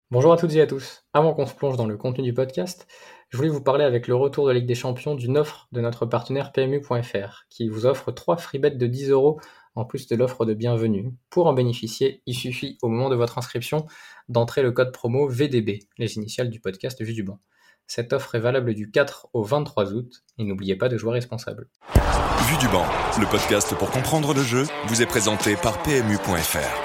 Bonjour à toutes et à tous. Avant qu'on se plonge dans le contenu du podcast, je voulais vous parler avec le retour de Ligue des Champions d'une offre de notre partenaire PMU.fr qui vous offre 3 free bets de 10 euros en plus de l'offre de bienvenue. Pour en bénéficier, il suffit au moment de votre inscription d'entrer le code promo VDB, les initiales du podcast Vue du banc. Cette offre est valable du 4 au 23 août et n'oubliez pas de jouer responsable. Vue du banc, le podcast pour comprendre le jeu, vous est présenté par PMU.fr.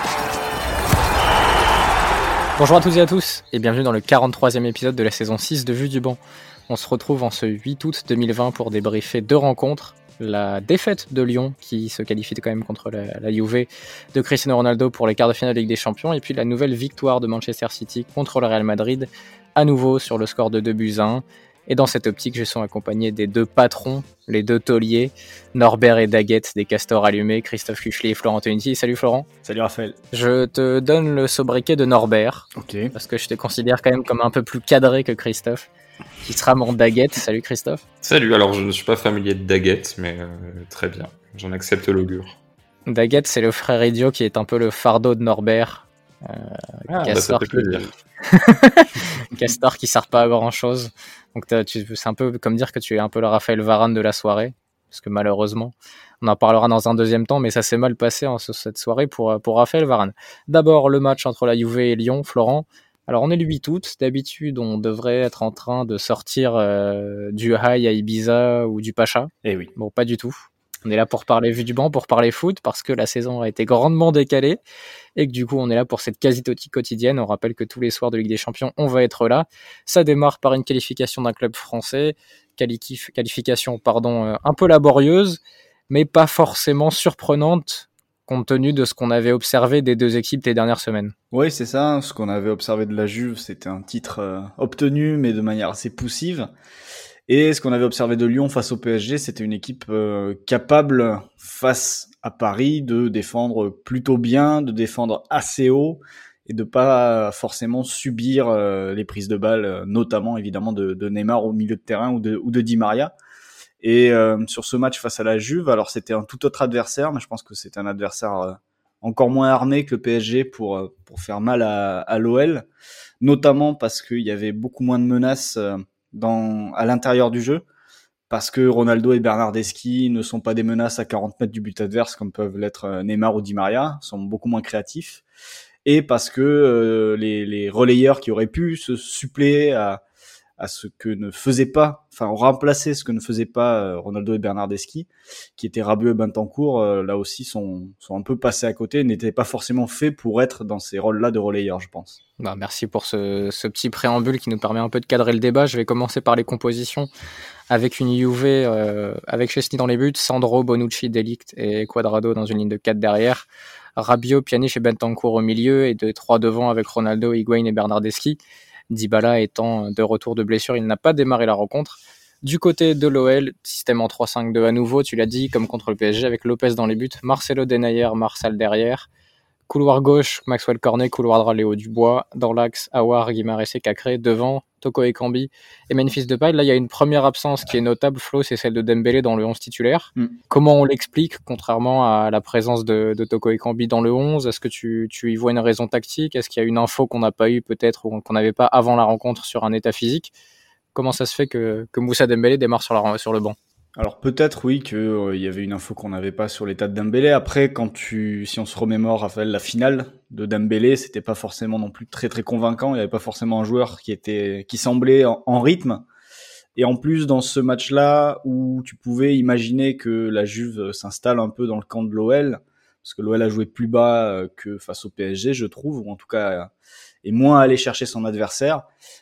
Bonjour à toutes et à tous et bienvenue dans le 43e épisode de la saison 6 de Vue du banc. On se retrouve en ce 8 août 2020 pour débriefer 2 rencontres. La défaite de Lyon qui se qualifie quand même contre la Juve de Cristiano Ronaldo pour les quarts de finale de Ligue des Champions et puis la nouvelle victoire de Manchester City contre le Real Madrid à nouveau sur le score de 2-1. Et dans cette optique, je suis accompagné des 2 patrons, les 2 tauliers, Norbert et Daguette des Castors Allumés, Christophe Cuchelet et Florent Toniti. Salut Florent. Salut Raphaël. Je te donne le sobriquet de Norbert, Ok. parce que je te considère quand même comme un peu plus cadré que Christophe, qui sera mon Daguette. Salut Christophe. Salut, alors je ne suis pas familier de Daguette, mais très bien, j'en accepte l'augure. Daguette, c'est le frère idiot qui est un peu le fardeau de Norbert. Ça fait plaisir. Castor qui sert pas à grand chose. Donc c'est un peu comme dire que tu es un peu le Raphaël Varane de la soirée, parce que malheureusement, on en parlera dans un deuxième temps, mais ça s'est mal passé cette soirée pour Raphaël Varane. D'abord, le match entre la Juve et Lyon, Florent. Alors on est le 8 août, d'habitude on devrait être en train de sortir du High à Ibiza ou du Pacha. Eh oui. Bon, pas du tout. On est là pour parler Vue du banc, pour parler foot, parce que la saison a été grandement décalée et que du coup on est là pour cette quasi quotidienne. On rappelle que tous les soirs de Ligue des Champions, on va être là. Ça démarre par une qualification d'un club français, qualification un peu laborieuse, mais pas forcément surprenante compte tenu de ce qu'on avait observé des 2 équipes les dernières semaines. Oui, c'est ça. Ce qu'on avait observé de la Juve, c'était un titre obtenu, mais de manière assez poussive. Et ce qu'on avait observé de Lyon face au PSG, c'était une équipe capable, face à Paris, de défendre plutôt bien, de défendre assez haut et de pas forcément subir les prises de balles, notamment évidemment de Neymar au milieu de terrain ou de Di Maria. Et sur ce match face à la Juve, alors c'était un tout autre adversaire, mais je pense que c'est un adversaire encore moins armé que le PSG pour faire mal à l'OL, notamment parce qu'il y avait beaucoup moins de menaces à l'intérieur du jeu, parce que Ronaldo et Bernardeschi ne sont pas des menaces à 40 mètres du but adverse comme peuvent l'être Neymar ou Di Maria, sont beaucoup moins créatifs, et parce que les relayeurs qui auraient pu se suppléer à ce que ne faisait pas, enfin remplacer ce que ne faisait pas Ronaldo et Bernardeschi, qui étaient Rabiot et Bentancur, là aussi sont un peu passés à côté, n'étaient pas forcément faits pour être dans ces rôles-là de relayeurs, je pense. Bah, merci pour ce petit préambule qui nous permet un peu de cadrer le débat. Je vais commencer par les compositions avec une Juve avec Chesney dans les buts, Sandro, Bonucci, De Ligt et Cuadrado dans une ligne de 4 derrière, Rabiot, Pjanic et Bentancur au milieu et 3 devant avec Ronaldo, Higuain et Bernardeschi. Dybala étant de retour de blessure, il n'a pas démarré la rencontre. Du côté de l'OL, système en 3-5-2 à nouveau, tu l'as dit, comme contre le PSG, avec Lopez dans les buts, Marcelo Denayer, Marsal derrière. Couloir gauche, Maxwell Cornet, couloir droit, Léo Dubois. Dans l'axe, Aouar, Guimarães et Cacré. Devant, Toko Ekambi et Memphis Depay. Là, il y a une première absence qui est notable, Flo, c'est celle de Dembélé dans le 11 titulaire. Comment on l'explique, contrairement à la présence de Toko Ekambi dans le 11 ? Est-ce que tu y vois une raison tactique ? Est-ce qu'il y a une info qu'on n'a pas eue peut-être ou qu'on n'avait pas avant la rencontre sur un état physique ? Comment ça se fait que Moussa Dembélé démarre sur le banc ? Alors peut-être oui que y avait une info qu'on n'avait pas sur l'état de Dembélé. Après, si on se remémore, Raphaël, la finale de Dembélé, c'était pas forcément non plus très très convaincant. Il n'y avait pas forcément un joueur qui semblait en rythme. Et en plus, dans ce match-là, où tu pouvais imaginer que la Juve s'installe un peu dans le camp de l'OL, parce que l'OL a joué plus bas que face au PSG, je trouve, ou en tout cas est moins allé chercher son adversaire.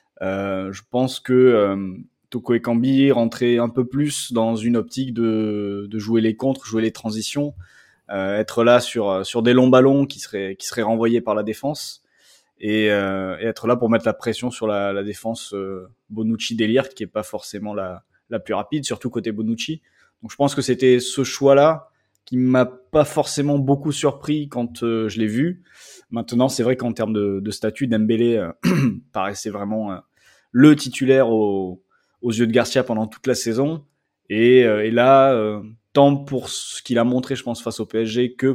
Je pense que Toko Ekambi rentrait un peu plus dans une optique de jouer les contres, jouer les transitions, être là sur des longs ballons qui seraient renvoyés par la défense et être là pour mettre la pression sur la défense Bonucci-Delirte qui est pas forcément la plus rapide, surtout côté Bonucci. Donc je pense que c'était ce choix-là qui m'a pas forcément beaucoup surpris quand je l'ai vu. Maintenant, c'est vrai qu'en termes de statut, Dembélé paraissait vraiment le titulaire aux yeux de Garcia pendant toute la saison. Et là, tant pour ce qu'il a montré, je pense, face au PSG, que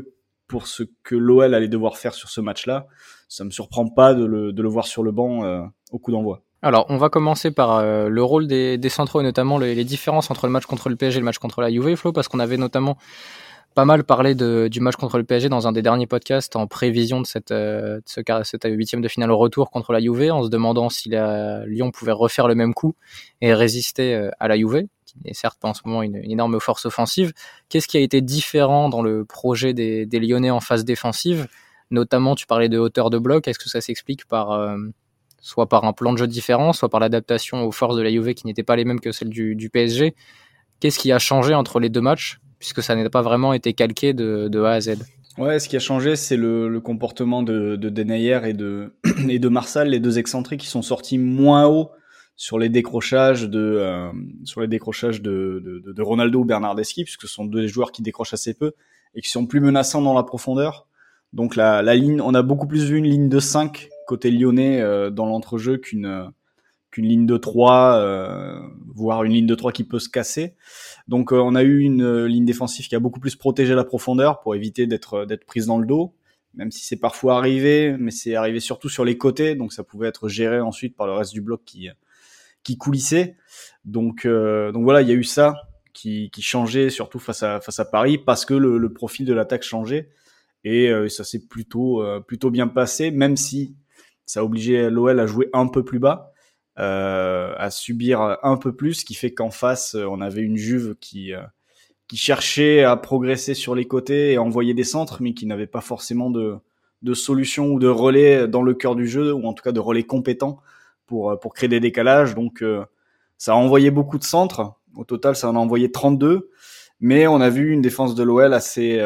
pour ce que l'OL allait devoir faire sur ce match-là, ça me surprend pas de le voir sur le banc au coup d'envoi. Alors, on va commencer par le rôle des centraux et notamment les différences entre le match contre le PSG et le match contre la Juve, Flo, parce qu'on avait notamment pas mal parlé du match contre le PSG dans un des derniers podcasts en prévision de cette huitième de finale au retour contre la Juve, en se demandant si Lyon pouvait refaire le même coup et résister à la Juve, qui n'est certes pas en ce moment une énorme force offensive. Qu'est-ce qui a été différent dans le projet des Lyonnais en phase défensive? Notamment, tu parlais de hauteur de bloc. Est-ce que ça s'explique soit par un plan de jeu différent, soit par l'adaptation aux forces de la Juve qui n'étaient pas les mêmes que celles du PSG? Qu'est-ce qui a changé entre les deux matchs, puisque ça n'a pas vraiment été calqué de A à Z? Ouais, ce qui a changé, c'est le comportement de Denayer et de Marsal, les deux excentriques qui sont sortis moins haut sur les décrochages de Ronaldo ou Bernardeschi, puisque ce sont deux joueurs qui décrochent assez peu et qui sont plus menaçants dans la profondeur. Donc la ligne, on a beaucoup plus vu une ligne de 5 côté lyonnais dans l'entrejeu qu'une ligne de 3, voire une ligne de 3 qui peut se casser. Donc on a eu une ligne défensive qui a beaucoup plus protégé la profondeur pour éviter d'être prise dans le dos, même si c'est parfois arrivé, mais c'est arrivé surtout sur les côtés, donc ça pouvait être géré ensuite par le reste du bloc qui coulissait. Donc voilà, il y a eu ça qui changeait surtout face à Paris parce que le profil de l'attaque changeait et ça s'est plutôt bien passé, même si ça a obligé l'OL à jouer un peu plus bas, à subir un peu plus, ce qui fait qu'en face on avait une Juve qui cherchait à progresser sur les côtés et à envoyer des centres, mais qui n'avait pas forcément de solution ou de relais dans le cœur du jeu, ou en tout cas de relais compétents pour créer des décalages. Donc ça a envoyé beaucoup de centres. Au total, ça en a envoyé 32, mais on a vu une défense de l'OL assez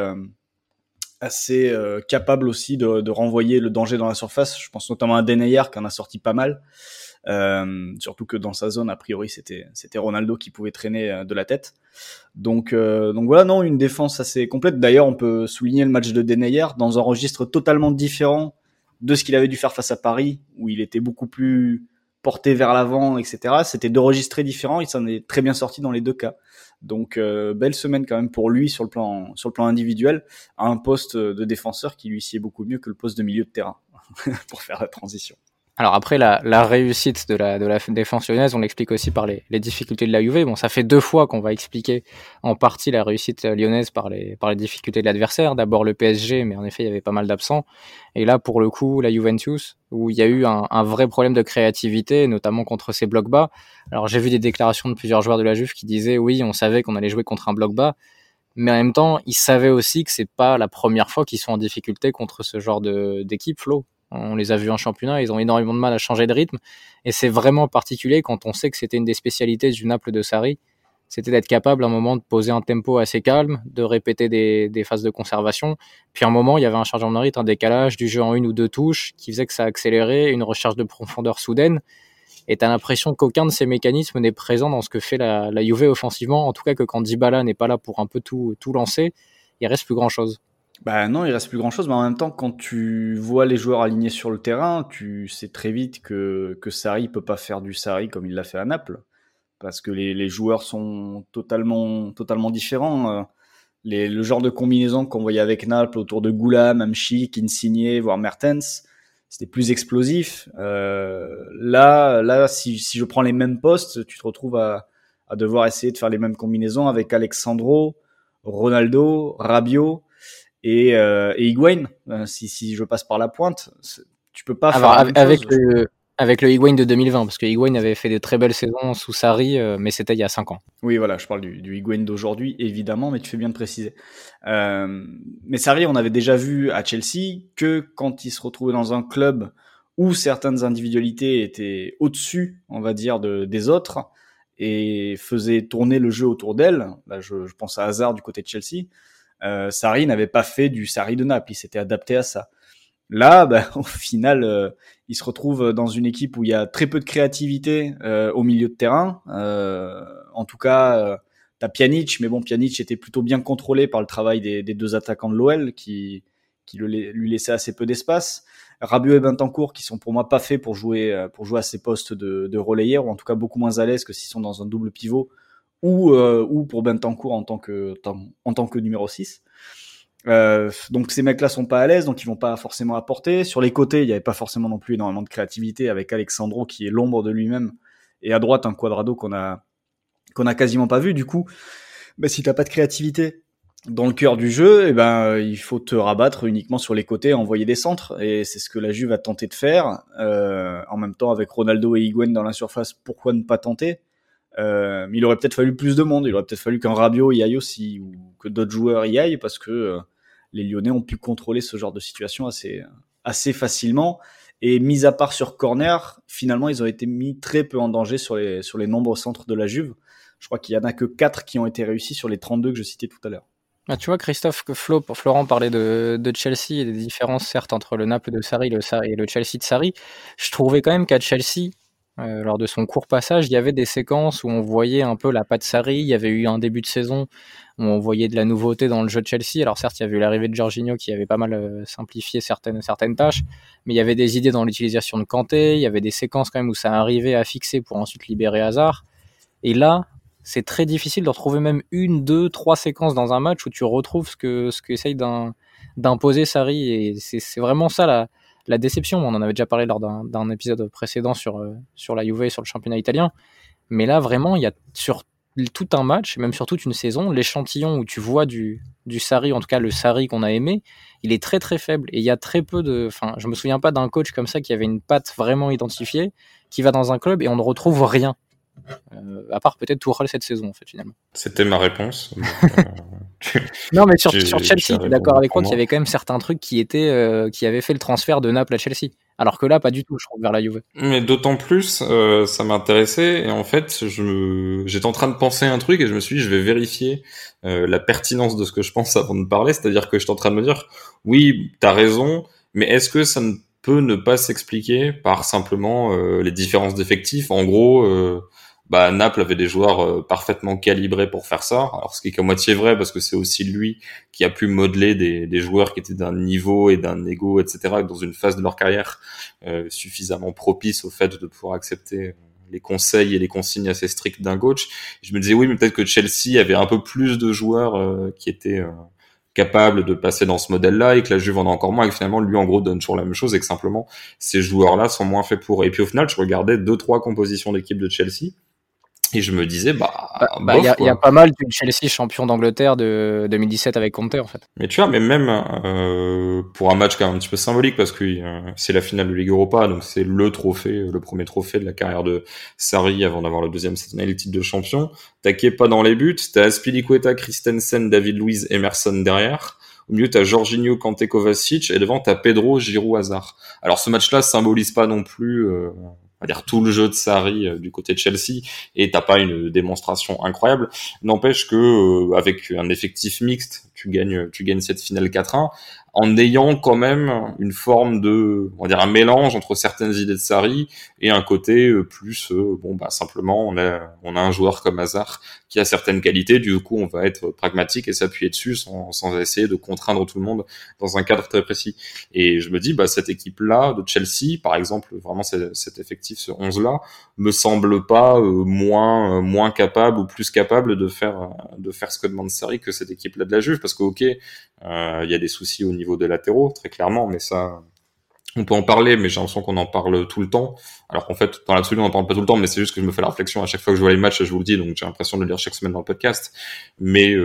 capable aussi de renvoyer le danger dans la surface. Je pense notamment à Denayer qui en a sorti pas mal. Surtout que dans sa zone, a priori, c'était Ronaldo qui pouvait traîner de la tête. Donc voilà, non, une défense assez complète. D'ailleurs, on peut souligner le match de Denayer dans un registre totalement différent de ce qu'il avait dû faire face à Paris, où il était beaucoup plus porté vers l'avant, etc. C'était deux registres très différents. Il s'en est très bien sorti dans les deux cas. Donc belle semaine quand même pour lui sur le plan individuel, à un poste de défenseur qui lui sied beaucoup mieux que le poste de milieu de terrain pour faire la transition. Alors après, la réussite de la défense lyonnaise, on l'explique aussi par les difficultés de la Juve. Bon, ça fait 2 fois qu'on va expliquer en partie la réussite lyonnaise par les difficultés de l'adversaire. D'abord le PSG, mais en effet, il y avait pas mal d'absents. Et là, pour le coup, la Juventus, où il y a eu un vrai problème de créativité, notamment contre ces blocs bas. Alors j'ai vu des déclarations de plusieurs joueurs de la Juve qui disaient oui, on savait qu'on allait jouer contre un bloc bas, mais en même temps, ils savaient aussi que c'est pas la première fois qu'ils sont en difficulté contre ce genre d'équipe, Flo. On les a vus en championnat, ils ont énormément de mal à changer de rythme. Et c'est vraiment particulier quand on sait que c'était une des spécialités du Naples de Sarri. C'était d'être capable à un moment de poser un tempo assez calme, de répéter des phases de conservation. Puis à un moment, il y avait un changement de rythme, un décalage du jeu en 1 ou 2 touches qui faisait que ça accélérait, une recherche de profondeur soudaine. Et t'as l'impression qu'aucun de ces mécanismes n'est présent dans ce que fait la Juve offensivement. En tout cas, que quand Dybala n'est pas là pour un peu tout lancer, il reste plus grand chose. Bah non, il reste plus grand chose, mais en même temps, quand tu vois les joueurs alignés sur le terrain, tu sais très vite que Sarri peut pas faire du Sarri comme il l'a fait à Naples, parce que les joueurs sont totalement différents. Le genre de combinaison qu'on voyait avec Naples autour de Goulam, Hamšík, Insigne, voire Mertens, c'était plus explosif. Là, si je prends les mêmes postes, tu te retrouves à devoir essayer de faire les mêmes combinaisons avec Alexandro, Ronaldo, Rabiot et Higuaín. Si je passe par la pointe, tu peux pas faire la même chose. Avec le Higuaín de 2020, parce que Higuaín avait fait de très belles saisons sous Sarri, mais c'était il y a 5 ans. Oui, voilà, je parle du Higuaín d'aujourd'hui, évidemment, mais tu fais bien de préciser. Mais Sarri, on avait déjà vu à Chelsea que quand il se retrouvait dans un club où certaines individualités étaient au-dessus, on va dire, des autres, et faisaient tourner le jeu autour d'elles, là, je pense à Hazard du côté de Chelsea, Sarri n'avait pas fait du Sarri de Naples, il s'était adapté à ça. Là, au final, il se retrouve dans une équipe où il y a très peu de créativité au milieu de terrain. En tout cas, t'as Pjanic, mais bon, Pjanic était plutôt bien contrôlé par le travail des deux attaquants de l'OL qui lui laissaient assez peu d'espace. Rabiot et Bentancur qui sont pour moi pas faits pour jouer à ces postes de relayeur, ou en tout cas beaucoup moins à l'aise que s'ils sont dans un double pivot ou pour Bentancur en tant que numéro 6. Donc ces mecs-là sont pas à l'aise, donc ils vont pas forcément apporter. Sur les côtés, il y avait pas forcément non plus énormément de créativité avec Alexandro qui est l'ombre de lui-même, et à droite un Cuadrado qu'on a quasiment pas vu. Du coup, si t'as pas de créativité dans le cœur du jeu, il faut te rabattre uniquement sur les côtés, envoyer des centres, et c'est ce que la Juve a tenté de faire. En même temps, avec Ronaldo et Higuaín dans la surface, pourquoi ne pas tenter? Mais il aurait peut-être fallu plus de monde. Il aurait peut-être fallu qu'un Rabiot y aille aussi, ou que d'autres joueurs y aillent, parce que les Lyonnais ont pu contrôler ce genre de situation assez facilement. Et mis à part sur corner, finalement, ils ont été mis très peu en danger sur les nombreux centres de la Juve. Je crois qu'il y en a que 4 qui ont été réussis sur les 32 que je citais tout à l'heure. Ah, tu vois, Christophe, que Florent parlait de Chelsea et des différences, certes, entre le Naples de Sarri et le Chelsea de Sarri. Je trouvais quand même qu'à Chelsea, lors de son court passage, il y avait des séquences où on voyait un peu la patte Sarri. Il y avait eu un début de saison où on voyait de la nouveauté dans le jeu de Chelsea. Alors certes, il y avait eu l'arrivée de Jorginho qui avait pas mal simplifié certaines tâches, mais il y avait des idées dans l'utilisation de Kanté. Il y avait des séquences quand même où ça arrivait à fixer pour ensuite libérer Hazard. Et là, c'est très difficile de retrouver même 1, 2, 3 séquences dans un match où tu retrouves ce que essaye d'imposer Sarri. Et c'est vraiment ça la déception. On en avait déjà parlé lors d'un épisode précédent sur la Juve et sur le championnat italien. Mais là, vraiment, il y a sur tout un match, même sur toute une saison, l'échantillon où tu vois du Sarri, en tout cas le Sarri qu'on a aimé, il est très très faible. Et il y a très peu je me souviens pas d'un coach comme ça qui avait une patte vraiment identifiée, qui va dans un club et on ne retrouve rien. À part peut-être Tuchel cette saison en fait finalement. C'était ma réponse. Non mais sur Chelsea, je suis d'accord avec toi qu'il y avait quand même certains trucs qui avaient fait le transfert de Naples à Chelsea. Alors que là, pas du tout, je trouve, vers la Juve. Mais d'autant plus, ça m'intéressait, et en fait, j'étais en train de penser un truc, et je me suis dit, je vais vérifier la pertinence de ce que je pense avant de parler, c'est-à-dire que j'étais en train de me dire, oui, t'as raison, mais est-ce que ça ne peut ne pas s'expliquer par simplement les différences d'effectifs? En gros, Naples avait des joueurs parfaitement calibrés pour faire ça. Alors ce qui est qu'à moitié vrai parce que c'est aussi lui qui a pu modeler des joueurs qui étaient d'un niveau et d'un ego, etc. dans une phase de leur carrière suffisamment propice au fait de pouvoir accepter les conseils et les consignes assez strictes d'un coach. Je me disais oui, mais peut-être que Chelsea avait un peu plus de joueurs qui étaient capables de passer dans ce modèle-là et que la Juve en a encore moins et que finalement lui en gros donne toujours la même chose et que simplement ces joueurs-là sont moins faits pour. Et puis au final, je regardais 2-3 compositions d'équipe de Chelsea. Et je me disais, il y a pas mal du Chelsea champion d'Angleterre de 2017 avec Conte, en fait. Mais tu vois, mais même pour un match quand même un petit peu symbolique, parce que c'est la finale de Ligue Europa, donc c'est le premier trophée de la carrière de Sarri avant d'avoir le deuxième cette année, le titre de champion. T'as Kepa dans les buts, t'as Azpilicueta, Christensen, David Luiz, Emerson derrière. Au milieu, t'as Jorginho, Kanté, Kovacic, et devant, t'as Pedro, Giroud, Hazard. Alors ce match-là symbolise pas non plus... on va dire tout le jeu de Sarri du côté de Chelsea, et t'as pas une démonstration incroyable. N'empêche que avec un effectif mixte, tu gagnes cette finale 4-1 en ayant quand même une forme de, on va dire un mélange entre certaines idées de Sarri et un côté plus simplement on a un joueur comme Hazard qui a certaines qualités, du coup on va être pragmatique et s'appuyer dessus sans essayer de contraindre tout le monde dans un cadre très précis. Et je me dis cette équipe là de Chelsea par exemple, vraiment cet effectif, ce 11 là me semble pas moins capable ou plus capable de faire ce que demande Sarri que cette équipe là de la Juve, parce que il y a des soucis au niveau des latéraux, très clairement, mais ça, on peut en parler, mais j'ai l'impression qu'on en parle tout le temps. Alors qu'en fait, dans l'absolu, on en parle pas tout le temps, mais c'est juste que je me fais la réflexion à chaque fois que je vois les matchs, je vous le dis, donc j'ai l'impression de le dire chaque semaine dans le podcast. Mais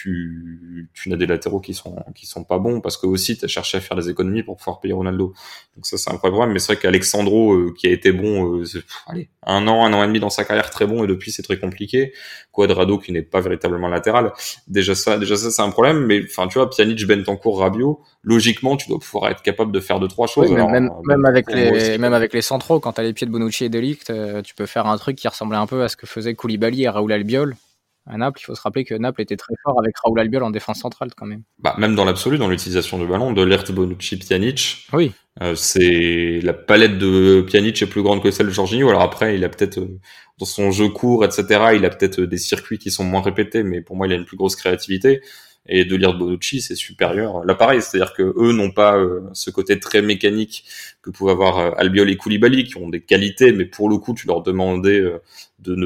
tu n'as des latéraux qui sont pas bons, parce que aussi t'as cherché à faire des économies pour pouvoir payer Ronaldo. Donc ça, c'est un vrai problème. Mais c'est vrai qu'Alexandro, qui a été bon, un an et demi dans sa carrière, très bon, et depuis c'est très compliqué. Cuadrado qui n'est pas véritablement latéral. Déjà ça, c'est un problème. Mais enfin, tu vois, Pjanic, Bentancur, Rabiot, logiquement, tu dois pouvoir être capable de faire 2-3 choses. Oui, même avec les centraux, quand t'as les pieds de Bonucci et de Ligt, tu peux faire un truc qui ressemblait un peu à ce que faisait Koulibaly et Raúl Albiol à Naples. Il faut se rappeler que Naples était très fort avec Raúl Albiol en défense centrale quand même. Même dans l'absolu, dans l'utilisation du ballon, de Ligt, Bonucci, Pjanic. Oui. C'est la palette de Pjanic est plus grande que celle de Jorginho. Alors après, il a peut-être dans son jeu court, etc. Il a peut-être des circuits qui sont moins répétés, mais pour moi, il a une plus grosse créativité. et De Ligt, Bonucci, c'est supérieur. Là, pareil, c'est-à-dire que eux n'ont pas ce côté très mécanique que pouvaient avoir Albiol et Koulibaly, qui ont des qualités, mais pour le coup, tu leur demandais de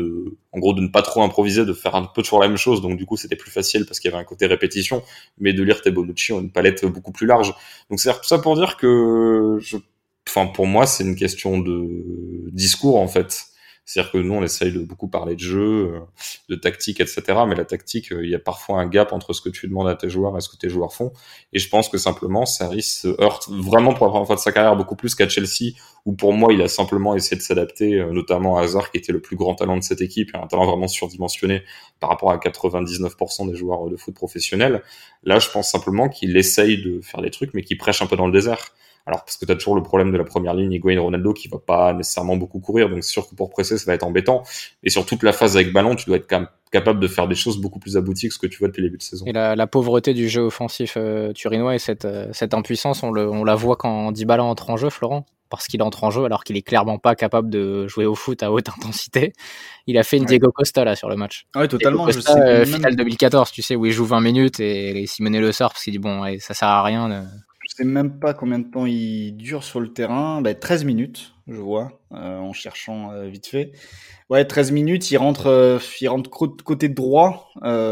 ne pas trop improviser, de faire un peu toujours la même chose. Donc du coup, c'était plus facile parce qu'il y avait un côté répétition. Mais De Ligt et Bonucci ont une palette beaucoup plus large. Donc c'est tout ça pour dire que pour moi, c'est une question de discours, en fait. C'est-à-dire que nous, on essaye de beaucoup parler de jeu, de tactique, etc. Mais la tactique, il y a parfois un gap entre ce que tu demandes à tes joueurs et ce que tes joueurs font. Et je pense que simplement, Sarri se heurte vraiment pour la première fois de sa carrière beaucoup plus qu'à Chelsea, où pour moi, il a simplement essayé de s'adapter, notamment à Hazard, qui était le plus grand talent de cette équipe, et un talent vraiment surdimensionné par rapport à 99% des joueurs de foot professionnels. Là, je pense simplement qu'il essaye de faire des trucs, mais qu'il prêche un peu dans le désert. Alors, parce que t'as toujours le problème de la première ligne, Higuaín, Ronaldo, qui va pas nécessairement beaucoup courir, donc c'est sûr que pour presser, ça va être embêtant. Et sur toute la phase avec ballon, tu dois être quand même capable de faire des choses beaucoup plus abouties que ce que tu vois depuis le début de saison. Et la pauvreté du jeu offensif turinois et cette impuissance, on la voit quand Dybala entre en jeu, Florent, parce qu'il entre en jeu alors qu'il est clairement pas capable de jouer au foot à haute intensité. Il a fait une Diego Costa là sur le match. Ouais, totalement. Diego Costa, finale 2014, tu sais, où il joue 20 minutes et Simone le sort parce qu'il dit bon, allez, ça sert à rien. Je sais même pas combien de temps il dure sur le terrain. 13 minutes, je vois, en cherchant vite fait. Ouais, 13 minutes, il rentre côté droit.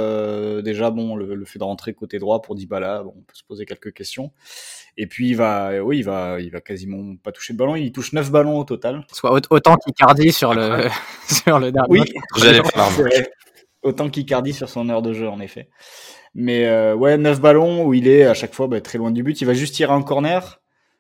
Déjà, bon, le fait de rentrer côté droit pour Dybala, bon, on peut se poser quelques questions. Et puis, il va quasiment pas toucher de ballon. Il touche 9 ballons au total. Soit autant qu'Icardi sur le dernier. Oui, j'allais faire autant qu'Icardi sur son heure de jeu, en effet. Mais 9 ballons où il est à chaque fois très loin du but. Il va juste tirer un corner.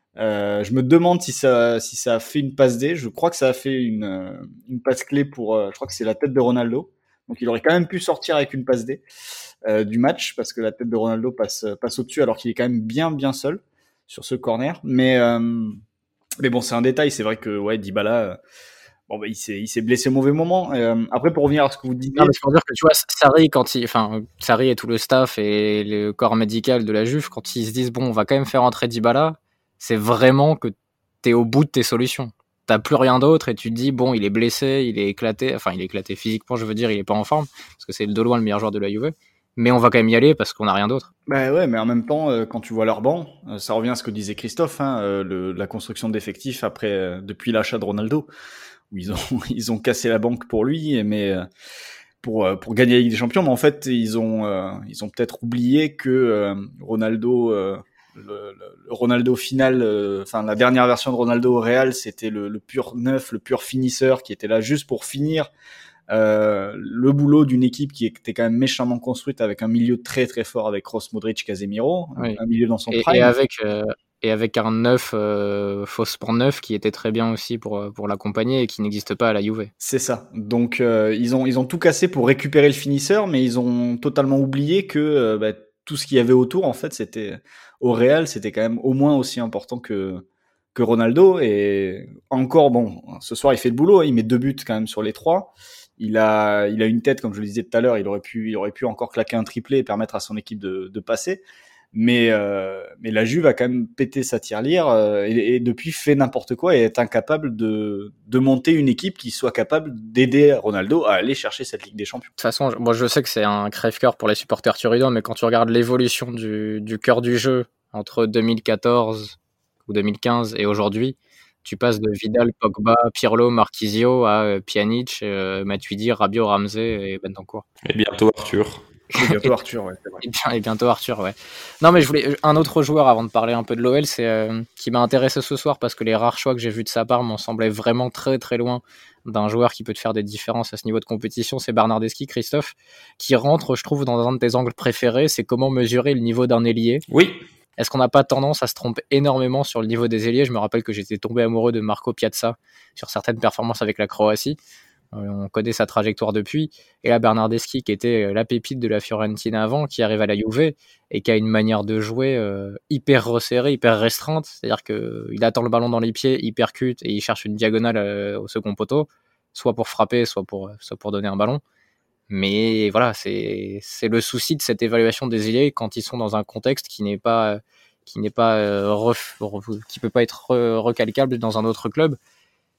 Je me demande si ça a fait une passe D. Je crois que ça a fait une passe clé pour. Je crois que c'est la tête de Ronaldo. Donc il aurait quand même pu sortir avec une passe D du match parce que la tête de Ronaldo passe au-dessus alors qu'il est quand même bien seul sur ce corner. Mais bon, c'est un détail. C'est vrai que Dybala. Il s'est blessé au mauvais moment. Après, pour revenir à ce que vous disiez. Non, mais c'est pour dire que tu vois, Sarri et tout le staff et le corps médical de la Juve, quand ils se disent bon, on va quand même faire entrer Dybala, c'est vraiment que t'es au bout de tes solutions. T'as plus rien d'autre et tu te dis bon, il est blessé, il est éclaté physiquement, je veux dire, il est pas en forme parce que c'est de loin le meilleur joueur de la Juve. Mais on va quand même y aller parce qu'on a rien d'autre. Bah ouais, mais en même temps, quand tu vois leur banc, ça revient à ce que disait Christophe, la construction d'effectifs depuis l'achat de Ronaldo, où ils ont cassé la banque pour lui, mais pour gagner la Ligue des Champions. Mais en fait, ils ont peut-être oublié que Ronaldo, le Ronaldo final, la dernière version de Ronaldo au Real, c'était le pur neuf, le pur finisseur qui était là juste pour finir le boulot d'une équipe qui était quand même méchamment construite avec un milieu très très fort avec Kroos, Modric, Casemiro, oui. Un milieu dans son prime. Et avec un neuf, faussement neuf, qui était très bien aussi pour l'accompagner et qui n'existe pas à la Juve. C'est ça. Donc ils ont tout cassé pour récupérer le finisseur, mais ils ont totalement oublié que tout ce qu'il y avait autour, en fait, au Real, c'était quand même au moins aussi important que Ronaldo. Et encore, bon, ce soir, il fait le boulot, il met 2 buts quand même sur les 3. Il a une tête, comme je le disais tout à l'heure, il aurait pu encore claquer un triplé et permettre à son équipe de passer. Mais la Juve a quand même pété sa tirelire et depuis fait n'importe quoi et est incapable de monter une équipe qui soit capable d'aider Ronaldo à aller chercher cette Ligue des Champions. De toute façon, moi je sais que c'est un crève-cœur pour les supporters turinois, mais quand tu regardes l'évolution du cœur du jeu entre 2014 ou 2015 et aujourd'hui, tu passes de Vidal, Pogba, Pirlo, Marquisio à Pjanic, Matuidi, Rabiot, Ramsey et Bentancur. Et bientôt Arthur. Et bientôt Arthur, ouais, c'est vrai. Et bientôt Arthur, ouais. Non, mais je voulais un autre joueur avant de parler un peu de l'OL, c'est qui m'a intéressé ce soir parce que les rares choix que j'ai vus de sa part m'en semblaient vraiment très très loin d'un joueur qui peut te faire des différences à ce niveau de compétition. C'est Bernardeschi, Christophe, qui rentre, je trouve, dans un de tes angles préférés. C'est comment mesurer le niveau d'un ailier. Oui. Est-ce qu'on n'a pas tendance à se tromper énormément sur le niveau des ailiers ? Je me rappelle que j'étais tombé amoureux de Marco Piazza sur certaines performances avec la Croatie. On connaît sa trajectoire depuis. Et là, Bernardeschi, qui était la pépite de la Fiorentina avant, qui arrive à la Juve et qui a une manière de jouer hyper resserrée, hyper restreinte. C'est-à-dire qu'il attend le ballon dans les pieds, il percute et il cherche une diagonale au second poteau, soit pour frapper, soit pour donner un ballon. Mais voilà, c'est le souci de cette évaluation des ailiers quand ils sont dans un contexte qui peut pas être recalcable dans un autre club.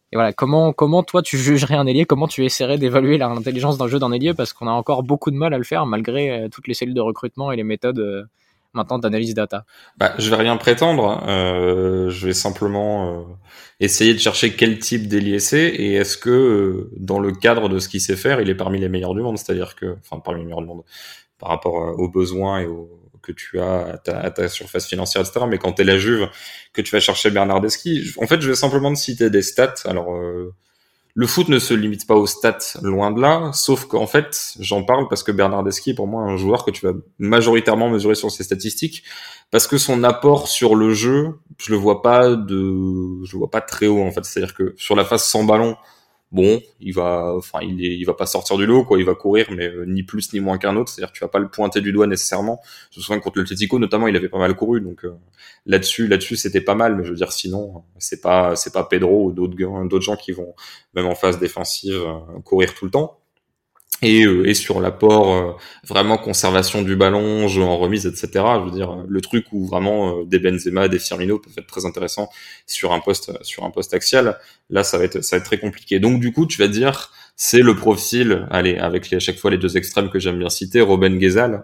Et voilà, comment toi tu jugerais un ailier, comment tu essaierais d'évaluer l'intelligence d'un jeu d'un ailier, parce qu'on a encore beaucoup de mal à le faire malgré toutes les cellules de recrutement et les méthodes maintenant d'analyse data. Bah, je vais rien prétendre. Je vais simplement essayer de chercher quel type d'ailier c'est et est-ce que dans le cadre de ce qu'il sait faire, il est parmi les meilleurs du monde. C'est-à-dire que, enfin, parmi les meilleurs du monde par rapport aux besoins que tu as à ta surface financière, etc. Mais quand t'es la Juve, que tu vas chercher Bernardeschi, en fait, je vais simplement te citer des stats. Alors, le foot ne se limite pas aux stats, loin de là, sauf qu'en fait, j'en parle parce que Bernardeschi est pour moi un joueur que tu vas majoritairement mesurer sur ses statistiques, parce que son apport sur le jeu, je le vois pas très haut, en fait. C'est-à-dire que sur la phase sans ballon, bon, il va pas sortir du lot, quoi. Il va courir, mais ni plus ni moins qu'un autre. C'est-à-dire que tu vas pas le pointer du doigt nécessairement. Je me souviens contre l'Atlético, notamment, il avait pas mal couru, donc là-dessus, c'était pas mal. Mais je veux dire, sinon, c'est pas Pedro ou d'autres gens qui vont même en phase défensive courir tout le temps. Et sur l'apport vraiment conservation du ballon, jeu en remise, etc. Je veux dire, le truc où vraiment des Benzema, des Firmino peuvent être très intéressants sur un poste axial. Là, ça va être très compliqué. Donc du coup, tu vas dire, c'est le profil, allez, avec à chaque fois les deux extrêmes que j'aime bien citer, Robben Ghezzal.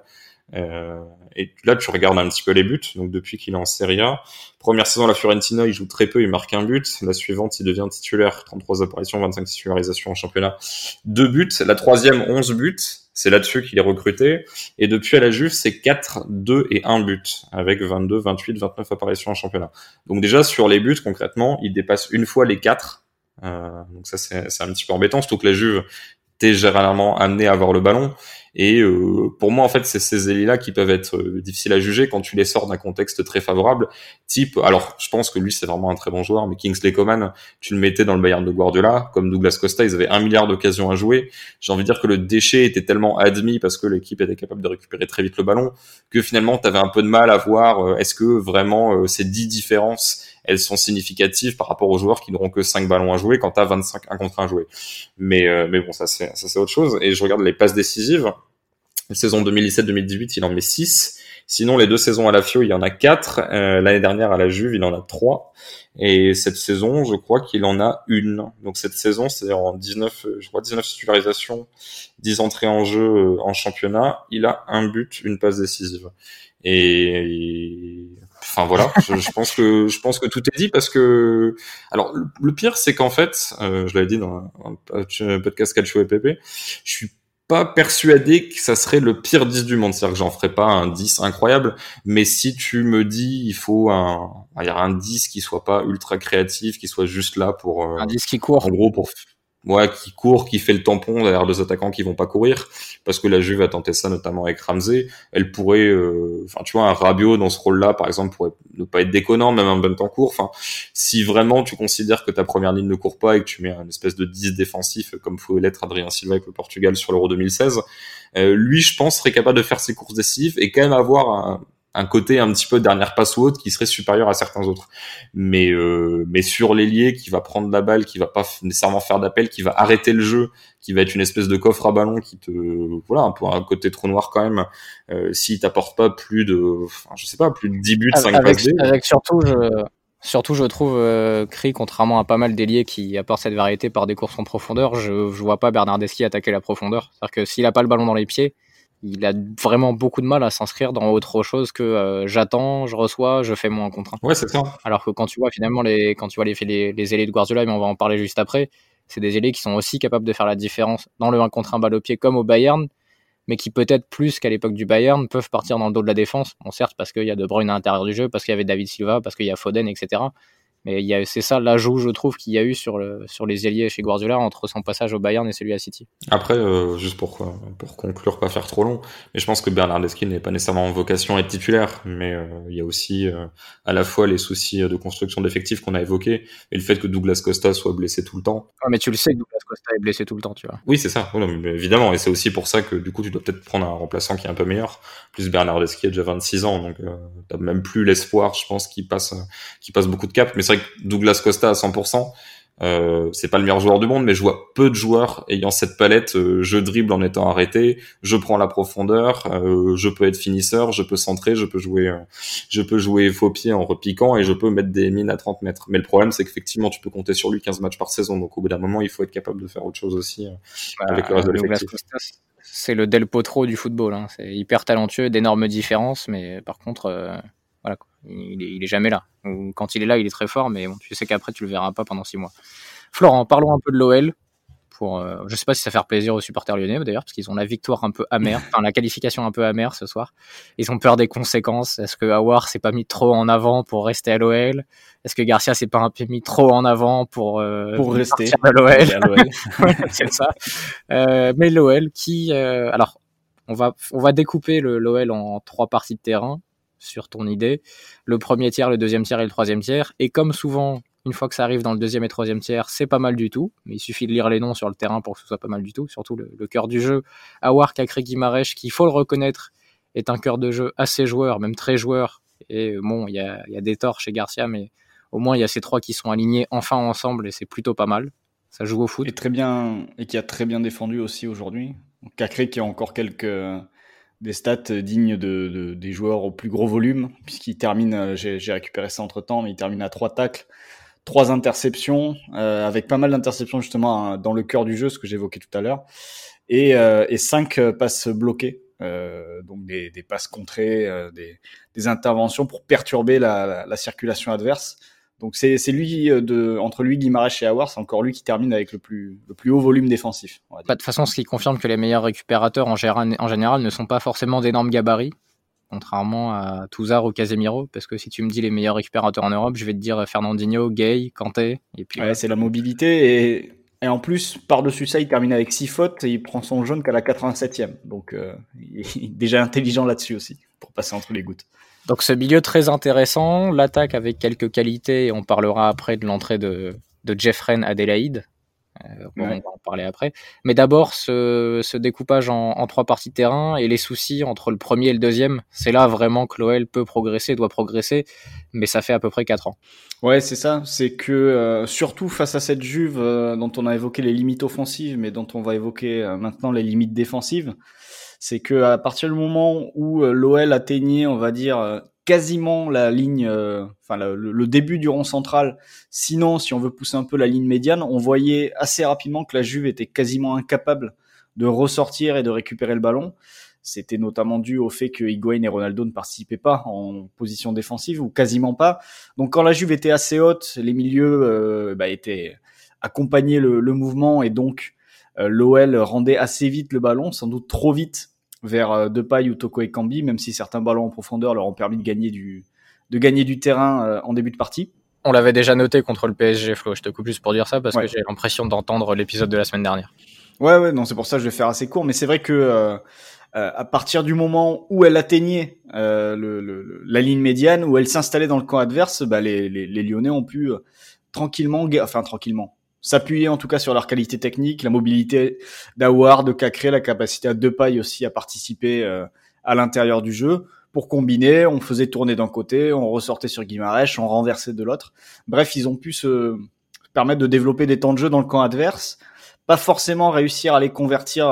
Et là, tu regardes un petit peu les buts. Donc depuis qu'il est en Serie A, première saison à la Fiorentina, il joue très peu, il marque un but. La suivante, il devient titulaire, 33 apparitions, 25 titularisations en championnat, 2 buts. La troisième, 11 buts. C'est là-dessus qu'il est recruté. Et depuis à la Juve, c'est 4, 2 et 1 but, avec 22, 28, 29 apparitions en championnat. Donc déjà, sur les buts, concrètement, il dépasse une fois les 4. Donc ça, c'est un petit peu embêtant, surtout que la Juve t'es généralement amené à avoir le ballon. Et pour moi, en fait, c'est ces ailiers-là qui peuvent être difficiles à juger quand tu les sors d'un contexte très favorable. Type, alors je pense que lui, c'est vraiment un très bon joueur, mais Kingsley Coman, tu le mettais dans le Bayern de Guardiola, comme Douglas Costa, ils avaient 1 milliard d'occasions à jouer. J'ai envie de dire que le déchet était tellement admis parce que l'équipe était capable de récupérer très vite le ballon, que finalement, t'avais un peu de mal à voir est-ce que vraiment ces 10 différences, elles sont significatives par rapport aux joueurs qui n'auront que 5 ballons à jouer quand t'as 25 1 contre 1 à jouer. Mais bon, ça c'est autre chose. Et je regarde les passes décisives. La saison 2017-2018, il en met 6. Sinon, les 2 saisons à la Fio, il y en a 4. L'année dernière, à la Juve, il en a 3. Et cette saison, je crois qu'il en a 1. Donc cette saison, c'est-à-dire en 19 titularisations, 10 entrées en jeu en championnat, il a 1 but, 1 passe décisive. Et enfin voilà, je pense que tout est dit parce que alors le pire c'est qu'en fait, je l'avais dit dans un podcast Calcio et PP, je suis pas persuadé que ça serait le pire 10 du monde, c'est-à-dire que j'en ferais pas un 10 incroyable, mais si tu me dis il faut il y a un 10 qui soit pas ultra créatif, qui soit juste là pour un 10 qui court, en gros pour qui court, qui fait le tampon derrière 2 attaquants qui vont pas courir, parce que la Juve a tenté ça notamment avec Ramsey. Elle pourrait, tu vois, un Rabiot dans ce rôle-là, par exemple, pourrait ne pas être déconnant, même un Bentancur. Enfin, si vraiment tu considères que ta première ligne ne court pas et que tu mets un espèce de 10 défensif, comme pouvait l'être Adrien Silva avec le Portugal sur l'Euro 2016, lui, je pense, serait capable de faire ses courses décisives et quand même avoir un côté un petit peu dernière passe ou autre qui serait supérieur à certains autres. Mais sur l'ailier qui va prendre la balle, qui va pas nécessairement faire d'appel, qui va arrêter le jeu, qui va être une espèce de coffre à ballon qui te, voilà, un peu un côté trou noir quand même, s'il t'apporte pas plus de 10 buts, 5 passes. Avec surtout, je trouve, Cri, contrairement à pas mal d'ailiers qui apportent cette variété par des courses en profondeur, je vois pas Bernardeschi attaquer la profondeur. C'est-à-dire que s'il a pas le ballon dans les pieds, il a vraiment beaucoup de mal à s'inscrire dans autre chose que j'attends, je reçois, je fais mon 1 contre 1. Ouais, c'est ça. Alors que quand tu vois finalement les ailiers de Guardiola, mais on va en parler juste après, c'est des ailiers qui sont aussi capables de faire la différence dans le 1 contre 1 balle au pied comme au Bayern, mais qui peut-être plus qu'à l'époque du Bayern peuvent partir dans le dos de la défense. Bon, certes, parce qu'il y a De Bruyne à l'intérieur du jeu, parce qu'il y avait David Silva, parce qu'il y a Foden, etc. Mais c'est ça l'ajout, je trouve, qu'il y a eu sur les ailiers chez Guardiola entre son passage au Bayern et celui à City. Après, juste pour conclure, pas faire trop long, mais je pense que Bernardeschi n'est pas nécessairement en vocation à être titulaire, mais il y a aussi à la fois les soucis de construction d'effectifs qu'on a évoqués et le fait que Douglas Costa soit blessé tout le temps. Ouais, mais tu le sais que Douglas Costa est blessé tout le temps, tu vois. Oui, c'est ça. Oui, non, mais évidemment, et c'est aussi pour ça que du coup tu dois peut-être prendre un remplaçant qui est un peu meilleur. Plus Bernardeschi a déjà 26 ans, donc t'as même plus l'espoir, je pense, qu'il passe beaucoup de cap. Mais c'est vrai que Douglas Costa à 100%, c'est pas le meilleur joueur du monde, mais je vois peu de joueurs ayant cette palette. Je dribble en étant arrêté, je prends la profondeur, je peux être finisseur, je peux centrer, je peux jouer faux pied en repiquant et je peux mettre des mines à 30 mètres. Mais le problème, c'est qu'effectivement, tu peux compter sur lui 15 matchs par saison. Donc au bout d'un moment, il faut être capable de faire autre chose aussi avec le reste de l'effectif. C'est le Del Potro du football. Hein. C'est hyper talentueux, d'énormes différences, mais par contre, voilà, quoi. Il est jamais là. Ou quand il est là, il est très fort, mais bon, tu sais qu'après, tu le verras pas pendant 6 mois. Florent, parlons un peu de l'OL. Je sais pas si ça fait plaisir aux supporters lyonnais d'ailleurs, parce qu'ils ont la victoire un peu amère, enfin la qualification un peu amère ce soir. Ils ont peur des conséquences. Est-ce que Aouar s'est pas mis trop en avant pour rester à l'OL? Est-ce que Garcia s'est pas un peu mis trop en avant pour rester à l'OL? C'est ça. Mais l'OL qui, alors, on va découper l'OL en 3 parties de terrain sur ton idée. Le premier tiers, le deuxième tiers et le troisième tiers. Et comme souvent, une fois que ça arrive dans le deuxième et troisième tiers, c'est pas mal du tout. Mais il suffit de lire les noms sur le terrain pour que ce soit pas mal du tout. Surtout le cœur du jeu. Aouar, Cacré, Guimarães, qui, il faut le reconnaître, est un cœur de jeu assez joueur, même très joueur. Et bon, il y a des torts chez Garcia, mais au moins il y a ces 3 qui sont alignés enfin ensemble et c'est plutôt pas mal. Ça joue au foot. Et qui a très bien défendu aussi aujourd'hui. Cacré qui a encore des stats dignes des joueurs au plus gros volume, puisqu'il termine, j'ai récupéré ça entre temps, mais il termine à 3 tacles, 3 interceptions, avec pas mal d'interceptions justement dans le cœur du jeu, ce que j'évoquais tout à l'heure, et 5 passes bloquées, donc des passes contrées, des interventions pour perturber la circulation adverse. Donc c'est lui, entre lui, Guimarães et Aouar, c'est encore lui qui termine avec le plus haut volume défensif. De toute façon, ce qui confirme que les meilleurs récupérateurs en général ne sont pas forcément d'énormes gabarits, contrairement à Touzard ou Casemiro, parce que si tu me dis les meilleurs récupérateurs en Europe, je vais te dire Fernandinho, Gay, Kanté. Et puis c'est la mobilité et en plus, par-dessus ça, il termine avec 6 fautes et il prend son jaune qu'à la 87e. Donc il est déjà intelligent là-dessus aussi, pour passer entre les gouttes. Donc ce milieu très intéressant, l'attaque avec quelques qualités, et on parlera après de l'entrée de Jeffren Adélaïde, on va en parler après. Mais d'abord ce découpage en 3 parties de terrain et les soucis entre le premier et le deuxième, c'est là vraiment que l'OL peut progresser, doit progresser, mais ça fait à peu près 4 ans. Ouais, c'est ça, c'est que surtout face à cette Juve dont on a évoqué les limites offensives, mais dont on va évoquer maintenant les limites défensives, c'est que à partir du moment où l'OL atteignait, on va dire, quasiment la ligne, le début du rond central, sinon, si on veut pousser un peu la ligne médiane, on voyait assez rapidement que la Juve était quasiment incapable de ressortir et de récupérer le ballon. C'était notamment dû au fait que Higuaín et Ronaldo ne participaient pas en position défensive, ou quasiment pas. Donc quand la Juve était assez haute, les milieux étaient accompagnaient le mouvement, et donc l'OL rendait assez vite le ballon, sans doute trop vite, vers Depay ou Toko Ekambi, même si certains ballons en profondeur leur ont permis de gagner du terrain en début de partie. On l'avait déjà noté contre le PSG, Flo. Je te coupe juste pour dire ça parce que j'ai l'impression d'entendre l'épisode de la semaine dernière. Ouais, non, c'est pour ça que je vais faire assez court, mais c'est vrai que à partir du moment où elle atteignait la ligne médiane, où elle s'installait dans le camp adverse, les Lyonnais ont pu tranquillement s'appuyer en tout cas sur leur qualité technique, la mobilité d'Aouar, de Cacré, la capacité à Depay aussi à participer à l'intérieur du jeu. Pour combiner, on faisait tourner d'un côté, on ressortait sur Guimarães, on renversait de l'autre. Bref, ils ont pu se permettre de développer des temps de jeu dans le camp adverse, pas forcément réussir à les convertir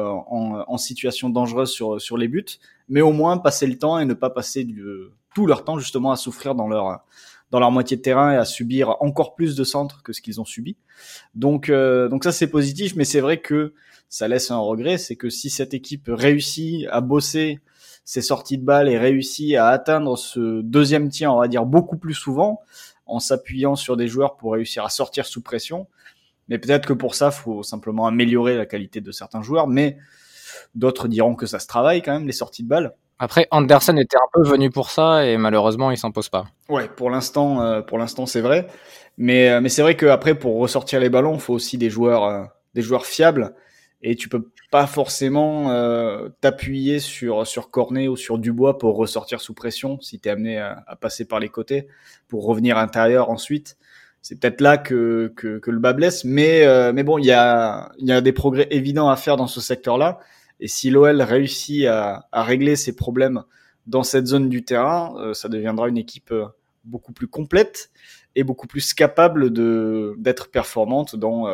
en situation dangereuse sur les buts, mais au moins passer le temps et ne pas passer tout leur temps justement à souffrir dans leur moitié de terrain et à subir encore plus de centres que ce qu'ils ont subi. Donc ça c'est positif, mais c'est vrai que ça laisse un regret, c'est que si cette équipe réussit à bosser ses sorties de balles et réussit à atteindre ce deuxième tiers, on va dire beaucoup plus souvent, en s'appuyant sur des joueurs pour réussir à sortir sous pression, mais peut-être que pour ça, faut simplement améliorer la qualité de certains joueurs, mais d'autres diront que ça se travaille quand même, les sorties de balles. Après, Anderson était un peu venu pour ça et malheureusement, il s'impose pas. Ouais, pour l'instant, c'est vrai. Mais c'est vrai qu'après, pour ressortir les ballons, il faut aussi des joueurs fiables. Et tu peux pas forcément t'appuyer sur Cornet ou sur Dubois pour ressortir sous pression si t'es amené à passer par les côtés pour revenir intérieur ensuite. C'est peut-être là que le bas blesse. Mais bon, il y a des progrès évidents à faire dans ce secteur-là. Et si l'OL réussit à régler ses problèmes dans cette zone du terrain, ça deviendra une équipe beaucoup plus complète est beaucoup plus capable d'être performante dans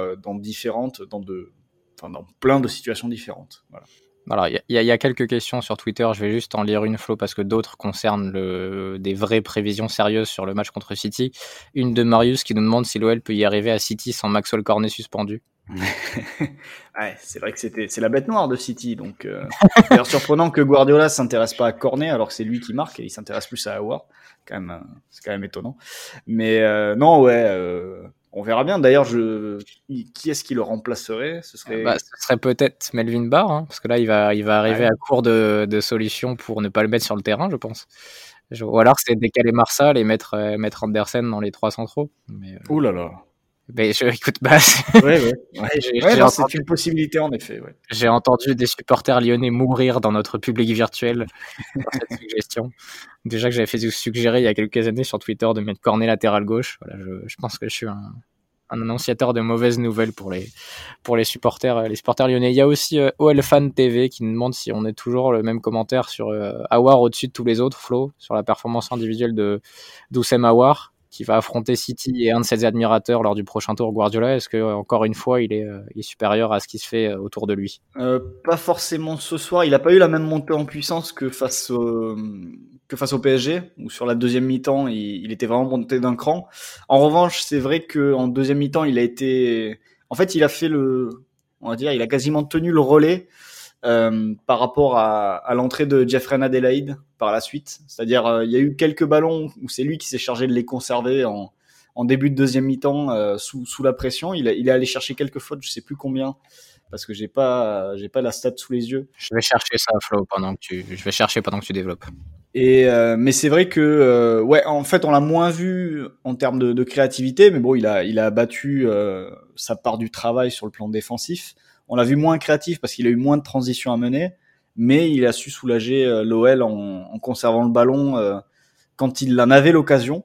plein de situations différentes. Voilà. Alors, il y a quelques questions sur Twitter, je vais juste en lire une, Flo, parce que d'autres concernent des vraies prévisions sérieuses sur le match contre City. Une de Marius qui nous demande si l'OL peut y arriver à City sans Maxwell Cornet suspendu. Ouais, c'est vrai que c'est la bête noire de City, donc c'est d'ailleurs surprenant que Guardiola s'intéresse pas à Cornet alors que c'est lui qui marque et il s'intéresse plus à Aouar. C'est quand même étonnant. Mais non, ouais, on verra bien. D'ailleurs, qui est-ce qui le remplacerait? Ce serait peut-être Melvin Barr, hein, parce que là, il va arriver à court de solutions pour ne pas le mettre sur le terrain, je pense. Ou alors, c'est décaler Marsal et mettre Andersen dans les 3 centraux. Ouh là là. Mais écoute, c'est une possibilité en effet. Ouais. J'ai entendu des supporters lyonnais mourir dans notre public virtuel sur cette suggestion. Déjà que j'avais fait suggérer il y a quelques années sur Twitter de mettre Cornet latéral gauche. Voilà, je pense que je suis un annonciateur de mauvaises nouvelles pour les supporters lyonnais. Il y a aussi OLFan TV qui nous demande si on est toujours le même commentaire sur Aouar au-dessus de tous les autres, Flo, sur la performance individuelle d'Oussem Aouar, qui va affronter City et un de ses admirateurs lors du prochain tour Guardiola. Est-ce que encore une fois il est supérieur à ce qui se fait autour de lui? Pas forcément ce soir. Il a pas eu la même montée en puissance que face au PSG, où sur la deuxième mi-temps il était vraiment monté d'un cran. En revanche, c'est vrai que en deuxième mi-temps il a fait il a quasiment tenu le relais par rapport à l'entrée de Jeffrey Adelaide par la suite. C'est-à-dire, il y a eu quelques ballons où c'est lui qui s'est chargé de les conserver en début de deuxième mi-temps sous la pression. Il est allé chercher quelques fautes, je sais plus combien, parce que j'ai pas la stat sous les yeux. Je vais chercher ça, Flo, pendant que tu développes. Mais c'est vrai que en fait on l'a moins vu en termes de créativité, mais bon il a abattu sa part du travail sur le plan défensif. On l'a vu moins créatif parce qu'il a eu moins de transitions à mener, mais il a su soulager l'OL en conservant le ballon quand il en avait l'occasion.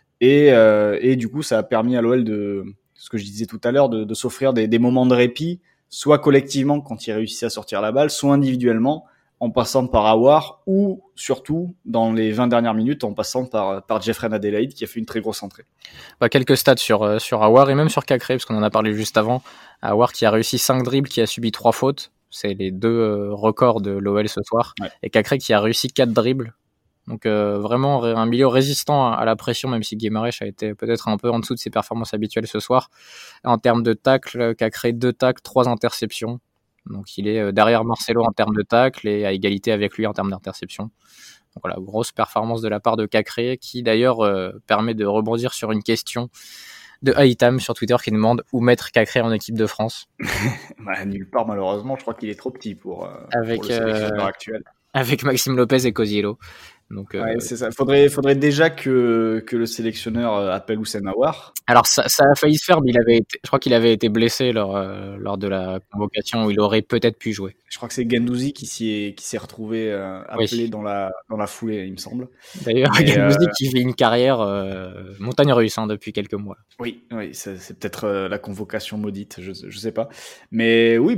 Et du coup, ça a permis à l'OL ce que je disais tout à l'heure, de s'offrir des moments de répit, soit collectivement quand il réussissait à sortir la balle, soit individuellement en passant par Aouar, ou surtout dans les 20 dernières minutes en passant par Jeffrey Adelaide qui a fait une très grosse entrée. Quelques stats sur Aouar et même sur Cacré, parce qu'on en a parlé juste avant. Aouar qui a réussi 5 dribbles, qui a subi 3 fautes. C'est les 2 records de l'OL ce soir. Ouais. Et Cacré qui a réussi 4 dribbles. Donc vraiment un milieu résistant à la pression, même si Guimarães a été peut-être un peu en dessous de ses performances habituelles ce soir. En termes de tacles, Cacré 2 tacles, 3 interceptions. Donc il est derrière Marcelo en termes de tacles et à égalité avec lui en termes d'interception. Donc voilà, grosse performance de la part de Cacré, qui d'ailleurs permet de rebondir sur une question de Haïtam sur Twitter qui demande où mettre Cacré en équipe de France. Nulle part malheureusement, je crois qu'il est trop petit pour le sélectionneur actuel. Avec Maxime Lopez et Cosiello. Donc, c'est ça. Faudrait déjà que le sélectionneur appelle Oussem Aouar. Alors ça a failli se faire, mais je crois qu'il avait été blessé lors de la convocation où il aurait peut-être pu jouer. Je crois que c'est Guendouzi qui s'est retrouvé appelé dans la foulée, il me semble. D'ailleurs, Guendouzi qui fait une carrière montagne russe depuis quelques mois. Oui, c'est peut-être la convocation maudite, je sais pas. Mais oui,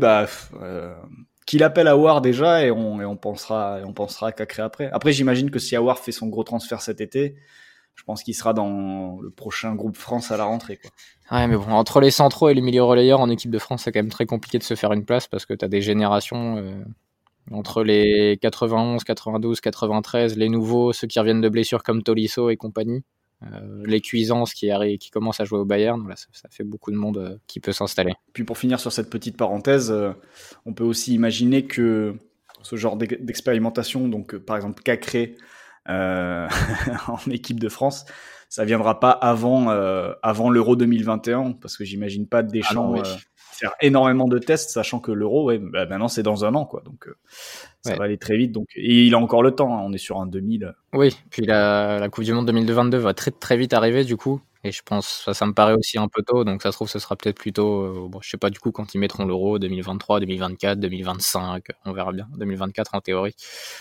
qu'il appelle Aouar déjà et on pensera à Cacré après. Après, j'imagine que si Aouar fait son gros transfert cet été, je pense qu'il sera dans le prochain groupe France à la rentrée, quoi. Ouais, mais bon, entre les centraux et les milieux relayeurs en équipe de France, c'est quand même très compliqué de se faire une place parce que t'as des générations entre les 91, 92, 93, les nouveaux, ceux qui reviennent de blessures comme Tolisso et compagnie. Les Cuisance qui commencent à jouer au Bayern, voilà, ça fait beaucoup de monde qui peut s'installer. Puis pour finir sur cette petite parenthèse, on peut aussi imaginer que ce genre d'expérimentation, donc par exemple Cacré en équipe de France, ça viendra pas avant l'Euro 2021, parce que j'imagine pas Deschamps faire énormément de tests, sachant que l'Euro, maintenant c'est dans un an, quoi. Donc ça va aller très vite. Donc, et il a encore le temps, hein, on est sur un 2000. Oui, puis la Coupe du Monde 2022 va très très vite arriver du coup. Et je pense, ça me paraît aussi un peu tôt, donc ça se trouve ce sera peut-être plutôt, je sais pas du coup quand ils mettront l'Euro, 2023, 2024, 2025, on verra bien, 2024 en théorie,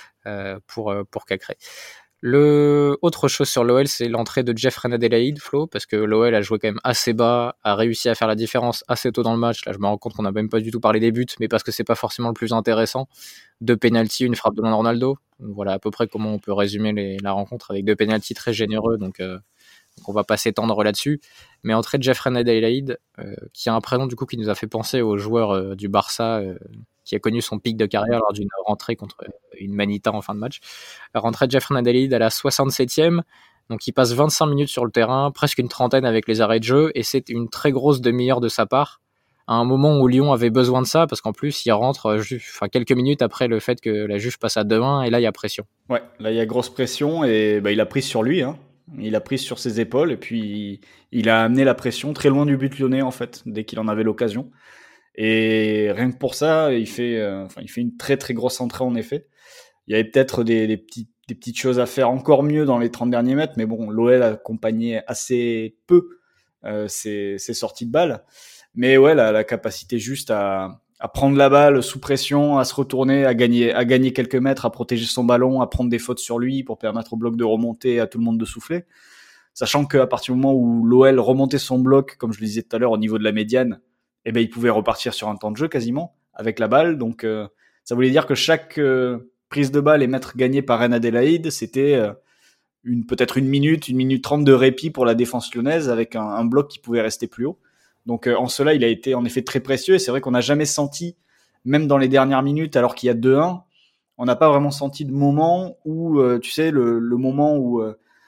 pour Cacré. Autre chose sur l'OL, c'est l'entrée de Jeffrey Adelaide, Flo, parce que l'OL a joué quand même assez bas, a réussi à faire la différence assez tôt dans le match. Là, je me rends compte qu'on n'a même pas du tout parlé des buts, mais parce que c'est pas forcément le plus intéressant. 2 pénaltys, une frappe de Ronaldo. Voilà à peu près comment on peut résumer la rencontre avec 2 pénaltys très généreux. Donc Donc on va pas s'étendre là-dessus. Mais entrée de Jeffrey Adelaide, qui a un prénom du coup qui nous a fait penser au joueur du Barça qui a connu son pic de carrière lors d'une rentrée contre une Manita en fin de match. La rentrée de Jeffrey Adelaide à la 67e. Donc il passe 25 minutes sur le terrain, presque une trentaine avec les arrêts de jeu, et c'est une très grosse demi-heure de sa part, à un moment où Lyon avait besoin de ça, parce qu'en plus il rentre quelques minutes après le fait que la Juve passe à 2-1, et là il y a pression. Ouais, là il y a grosse pression, et il a pris sur lui, hein. Il a pris sur ses épaules, et puis il a amené la pression très loin du but lyonnais en fait, dès qu'il en avait l'occasion. Et rien que pour ça, il fait une très très grosse entrée en effet. Il y avait peut-être des petites choses à faire encore mieux dans les 30 derniers mètres, mais bon, l'OL accompagnait assez peu ses sorties de balle. Mais ouais, la capacité juste à prendre la balle sous pression, à se retourner, à gagner quelques mètres, à protéger son ballon, à prendre des fautes sur lui pour permettre au bloc de remonter et à tout le monde de souffler. Sachant qu'à partir du moment où l'OL remontait son bloc, comme je le disais tout à l'heure, au niveau de la médiane, eh ben, il pouvait repartir sur un temps de jeu quasiment avec la balle. Donc ça voulait dire que chaque prise de balle et mètre gagné par Reine Adélaïde, c'était peut-être une minute 30 de répit pour la défense lyonnaise avec un bloc qui pouvait rester plus haut. Donc en cela, il a été en effet très précieux. Et c'est vrai qu'on n'a jamais senti, même dans les dernières minutes, alors qu'il y a 2-1, on n'a pas vraiment senti de moment où, tu sais, le moment où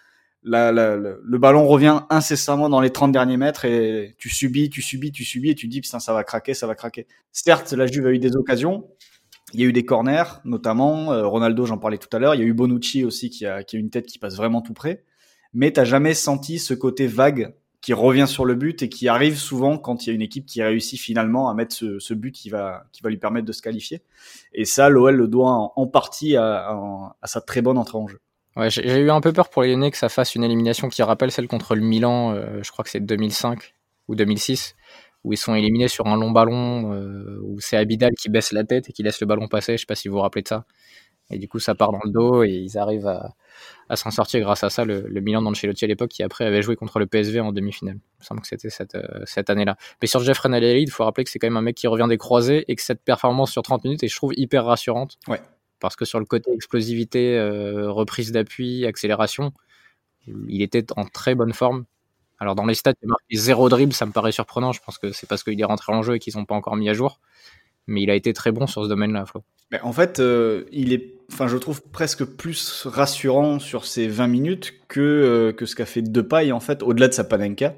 le ballon revient incessamment dans les 30 derniers mètres et tu subis et tu dis, putain, ça va craquer. Certes, la Juve a eu des occasions. Il y a eu des corners, notamment. Ronaldo, j'en parlais tout à l'heure. Il y a eu Bonucci aussi qui a une tête qui passe vraiment tout près. Mais t'as jamais senti ce côté vague qui revient sur le but et qui arrive souvent quand il y a une équipe qui réussit finalement à mettre ce but qui va lui permettre de se qualifier. Et ça, l'OL le doit en partie à sa très bonne entrée en jeu. Ouais, j'ai eu un peu peur pour les Lyonnais que ça fasse une élimination qui rappelle celle contre le Milan, je crois que c'est 2005 ou 2006, où ils sont éliminés sur un long ballon, où c'est Abidal qui baisse la tête et qui laisse le ballon passer, je sais pas si vous vous rappelez de ça. Et du coup, ça part dans le dos et ils arrivent à s'en sortir grâce à ça, le Milan d'Ancelotti à l'époque, qui après avait joué contre le PSV en demi-finale. Il me semble que c'était cette année-là. Mais sur Jeffrey Adelaide, il faut rappeler que c'est quand même un mec qui revient des croisés et que cette performance sur 30 minutes est, je trouve, hyper rassurante. Ouais. Parce que sur le côté explosivité, reprise d'appui, accélération, il était en très bonne forme. Alors dans les stats, il a marqué 0 dribble, ça me paraît surprenant. Je pense que c'est parce qu'il est rentré en jeu et qu'ils n'ont pas encore mis à jour. Mais il a été très bon sur ce domaine-là, Flo. Mais en fait, je trouve presque plus rassurant sur ces 20 minutes que ce qu'a fait Depay, en fait, au-delà de sa Panenka.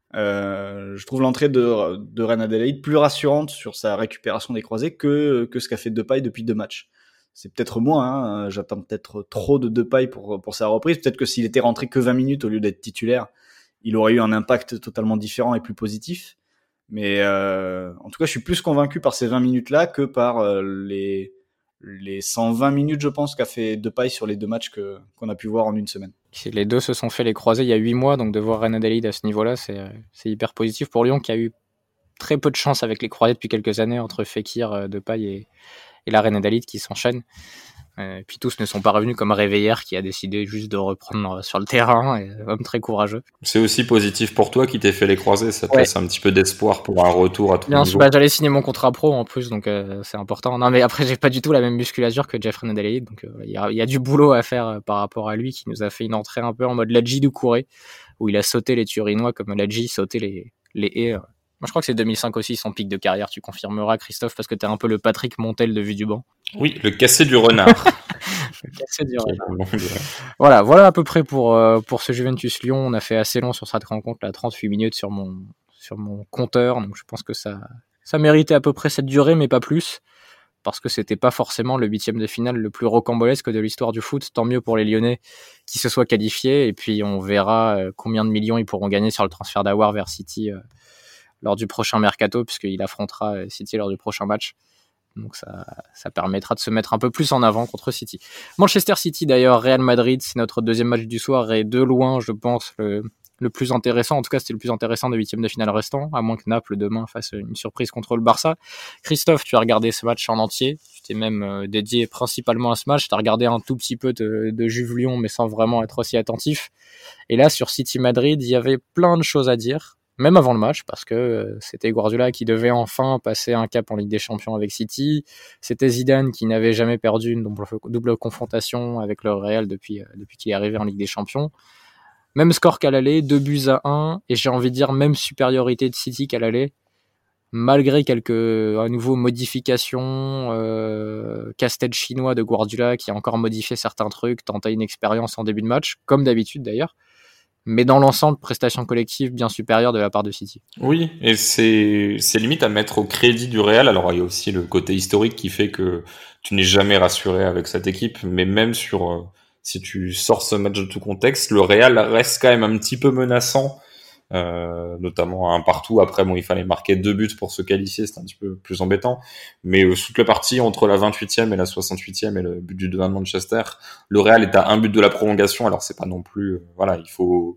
Je trouve l'entrée de Reine Adélaïde plus rassurante sur sa récupération des croisés que ce qu'a fait Depay depuis 2 matchs. C'est peut-être moi, hein, j'attends peut-être trop de Depay pour sa reprise. Peut-être que s'il était rentré que 20 minutes au lieu d'être titulaire, il aurait eu un impact totalement différent et plus positif. Mais en tout cas, je suis plus convaincu par ces 20 minutes-là que par les 120 minutes, je pense, qu'a fait Depay sur les 2 matchs qu'on a pu voir en une semaine. Les deux se sont fait les croisés il y a 8 mois, donc de voir Reine Adélaïde à ce niveau-là, c'est hyper positif pour Lyon, qui a eu très peu de chance avec les croisés depuis quelques années entre Fekir, Depay et la Reine Adélaïde qui s'enchaînent. Et puis tous ne sont pas revenus comme Réveillère qui a décidé juste de reprendre sur le terrain, et homme très courageux. C'est aussi positif pour toi qui t'es fait les croisés, ça te laisse un petit peu d'espoir pour un retour à tout niveau. J'allais signer mon contrat pro en plus, donc c'est important. Non mais après j'ai pas du tout la même musculature que Jeffrey Adelaide, donc il y a du boulot à faire par rapport à lui, qui nous a fait une entrée un peu en mode Ladji Doucouré, où il a sauté les Turinois comme Ladji sautait les haies. Moi, je crois que c'est 2005 aussi, son pic de carrière. Tu confirmeras, Christophe, parce que t'es un peu le Patrick Montel de Vue du Banc. Oui, le cassé du renard. Le cassé du renard. Voilà à peu près pour ce Juventus Lyon. On a fait assez long sur cette rencontre, là, 38 minutes sur mon compteur. Donc, je pense que ça méritait à peu près cette durée, mais pas plus. Parce que c'était pas forcément le 8e de finale le plus rocambolesque de l'histoire du foot. Tant mieux pour les Lyonnais qui se soient qualifiés. Et puis, on verra combien de millions ils pourront gagner sur le transfert d'Aouar vers City lors du prochain mercato, puisqu'il affrontera City lors du prochain match. Donc ça permettra de se mettre un peu plus en avant contre City. Manchester City d'ailleurs, Real Madrid, c'est notre deuxième match du soir et de loin, je pense, le plus intéressant. En tout cas, c'était le plus intéressant des 8e de finale restants, à moins que Naples demain fasse une surprise contre le Barça. Christophe, tu as regardé ce match en entier. Tu t'es même dédié principalement à ce match. Tu as regardé un tout petit peu de Juve-Lyon, mais sans vraiment être aussi attentif. Et là, sur City-Madrid, il y avait plein de choses à dire. Même avant le match, parce que c'était Guardiola qui devait enfin passer un cap en Ligue des Champions avec City. C'était Zidane qui n'avait jamais perdu une double confrontation avec le Real depuis qu'il est arrivé en Ligue des Champions. Même score qu'à l'aller, 2-1, et j'ai envie de dire même supériorité de City qu'à l'aller, malgré quelques, à nouveau, modifications, casse-tête chinois de Guardiola qui a encore modifié certains trucs, tenté une expérience en début de match, comme d'habitude d'ailleurs. Mais dans l'ensemble, prestation collective bien supérieure de la part de City. Oui, et c'est limite à mettre au crédit du Real. Alors il y a aussi le côté historique qui fait que tu n'es jamais rassuré avec cette équipe, mais même si tu sors ce match de tout contexte, le Real reste quand même un petit peu menaçant, notamment à un partout. Après, bon, il fallait marquer 2 buts pour se qualifier, c'était un petit peu plus embêtant. Mais toute la partie entre la 28e et la 68e et le but du 2-1 de Manchester, le Real est à un but de la prolongation. Alors c'est pas non plus, voilà, il faut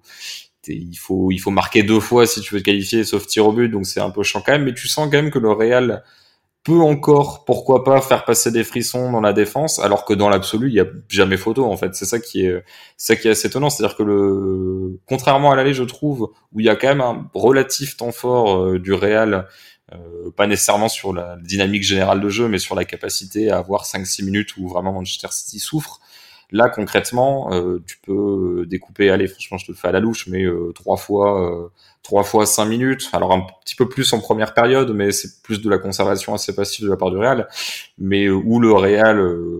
marquer 2 fois si tu veux te qualifier, sauf tir au but, donc c'est un peu chiant quand même. Mais tu sens quand même que le Real peut encore, pourquoi pas, faire passer des frissons dans la défense, alors que dans l'absolu, il y a jamais photo, en fait. C'est ça qui est assez étonnant. C'est-à-dire que contrairement à l'aller, je trouve, où il y a quand même un relatif temps fort du Real, pas nécessairement sur la dynamique générale de jeu, mais sur la capacité à avoir 5-6 minutes où vraiment Manchester City souffre. Là, concrètement, tu peux découper, allez, franchement, je te le fais à la louche, mais 3 fois 5 minutes. Alors, un petit peu plus en première période, mais c'est plus de la conservation assez passive de la part du Real. Mais où le Real,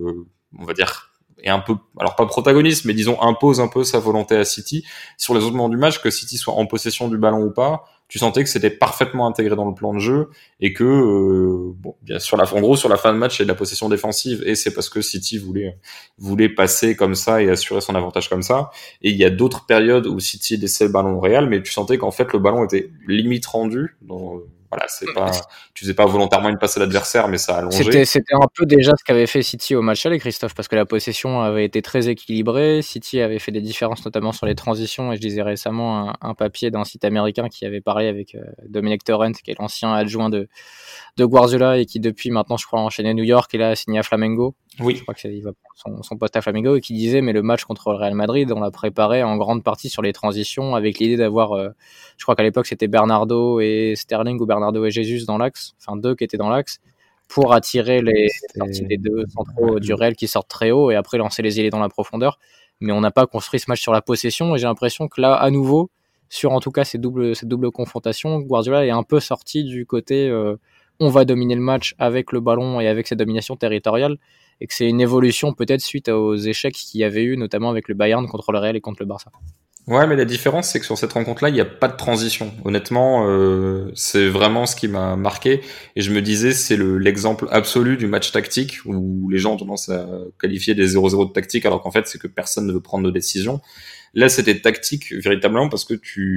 on va dire, est un peu, alors pas protagoniste, mais disons, impose un peu sa volonté à City. Sur les autres moments du match, que City soit en possession du ballon ou pas, tu sentais que c'était parfaitement intégré dans le plan de jeu et que bon, bien sûr, en gros, sur la fin de match, il y a de la possession défensive et c'est parce que City voulait passer comme ça et assurer son avantage comme ça. Et il y a d'autres périodes où City laissait le ballon au Real, mais tu sentais qu'en fait le ballon était limite rendu. Donc, voilà, tu faisais pas volontairement une passe à l'adversaire, mais ça allongeait. C'était un peu déjà ce qu'avait fait City au match aller, Christophe, parce que la possession avait été très équilibrée. City avait fait des différences, notamment sur les transitions. Et je disais récemment un papier d'un site américain qui avait parlé avec Dominic Torrent, qui est l'ancien adjoint de Guardiola et qui depuis maintenant, je crois, a enchaîné New York et là a signé à Flamengo. Oui. Je crois qu'il va prendre son poste à Flamengo, et qui disait, mais le match contre le Real Madrid, on l'a préparé en grande partie sur les transitions avec l'idée d'avoir, je crois qu'à l'époque c'était Bernardo et Sterling ou Bernardo et Jesus dans l'axe, enfin 2 qui étaient dans l'axe, pour attirer les sorties des 2 centraux du Real qui sortent très haut et après lancer les ailiers dans la profondeur. Mais on n'a pas construit ce match sur la possession et j'ai l'impression que là, à nouveau, sur en tout cas cette double confrontation, Guardiola est un peu sorti du côté on va dominer le match avec le ballon et avec cette domination territoriale, et que c'est une évolution peut-être suite aux échecs qu'il y avait eu, notamment avec le Bayern contre le Real et contre le Barça. Ouais, mais la différence, c'est que sur cette rencontre-là, il n'y a pas de transition. Honnêtement, c'est vraiment ce qui m'a marqué. Et je me disais, c'est l'exemple absolu du match tactique, où les gens ont tendance à qualifier des 0-0 de tactique, alors qu'en fait, c'est que personne ne veut prendre de décision. Là, c'était tactique, véritablement, parce que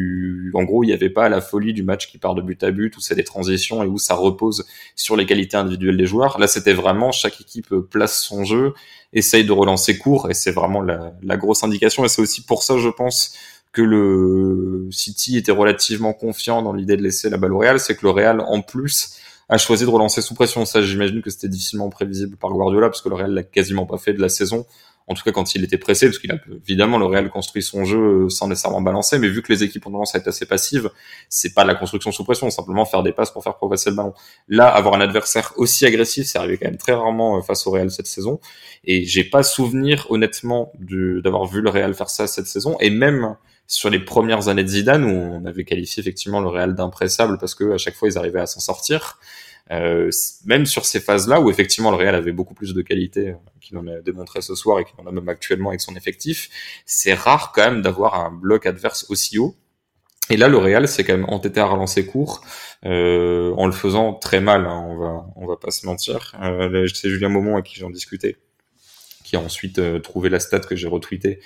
en gros, il n'y avait pas la folie du match qui part de but à but, où c'est des transitions et où ça repose sur les qualités individuelles des joueurs. Là, c'était vraiment, chaque équipe place son jeu, essaye de relancer court, et c'est vraiment la grosse indication. Et c'est aussi pour ça, je pense, que le City était relativement confiant dans l'idée de laisser la balle au Real, c'est que le Real, en plus, a choisi de relancer sous pression. Ça, j'imagine que c'était difficilement prévisible par Guardiola, parce que le Real l'a quasiment pas fait de la saison. En tout cas, quand il était pressé, parce qu'il a évidemment, le Real construit son jeu sans nécessairement balancer, mais vu que les équipes ont tendance à être assez passives, c'est pas de la construction sous pression, simplement faire des passes pour faire progresser le ballon. Là, avoir un adversaire aussi agressif, c'est arrivé quand même très rarement face au Real cette saison, et j'ai pas souvenir, honnêtement, d'avoir vu le Real faire ça cette saison, et même sur les premières années de Zidane, où on avait qualifié effectivement le Real d'impressable parce que à chaque fois ils arrivaient à s'en sortir. Même sur ces phases-là où effectivement le Real avait beaucoup plus de qualité qu'il en a démontré ce soir et qu'il en a même actuellement avec son effectif, c'est rare quand même d'avoir un bloc adverse aussi haut. Et là, le Real s'est quand même entêté à relancer court, en le faisant très mal, hein, on va pas se mentir. C'est Julien Maumont avec qui j'en discutais, qui a ensuite trouvé la stat que j'ai retweetée.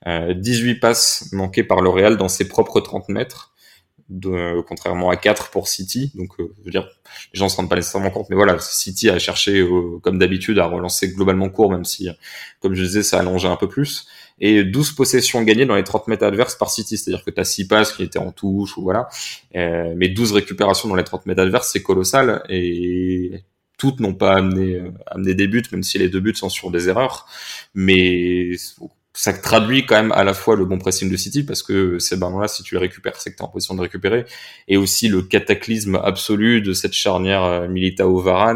18 passes manquées par le Real dans ses propres 30 mètres. Contrairement à 4 pour City, donc je veux dire, les gens se rendent pas nécessairement compte, mais voilà, City a cherché comme d'habitude à relancer globalement court, même si, comme je disais, ça allongeait un peu plus, et 12 possessions gagnées dans les 30 mètres adverses par City, c'est-à-dire que t'as 6 passes qui étaient en touche, ou voilà, mais 12 récupérations dans les 30 mètres adverses, c'est colossal, et toutes n'ont pas amené des buts, même si les 2 buts sont sur des erreurs, mais ça traduit quand même à la fois le bon pressing de City, parce que ces ballons-là, si tu les récupères, c'est que tu es en position de récupérer, et aussi le cataclysme absolu de cette charnière Militao-Varane,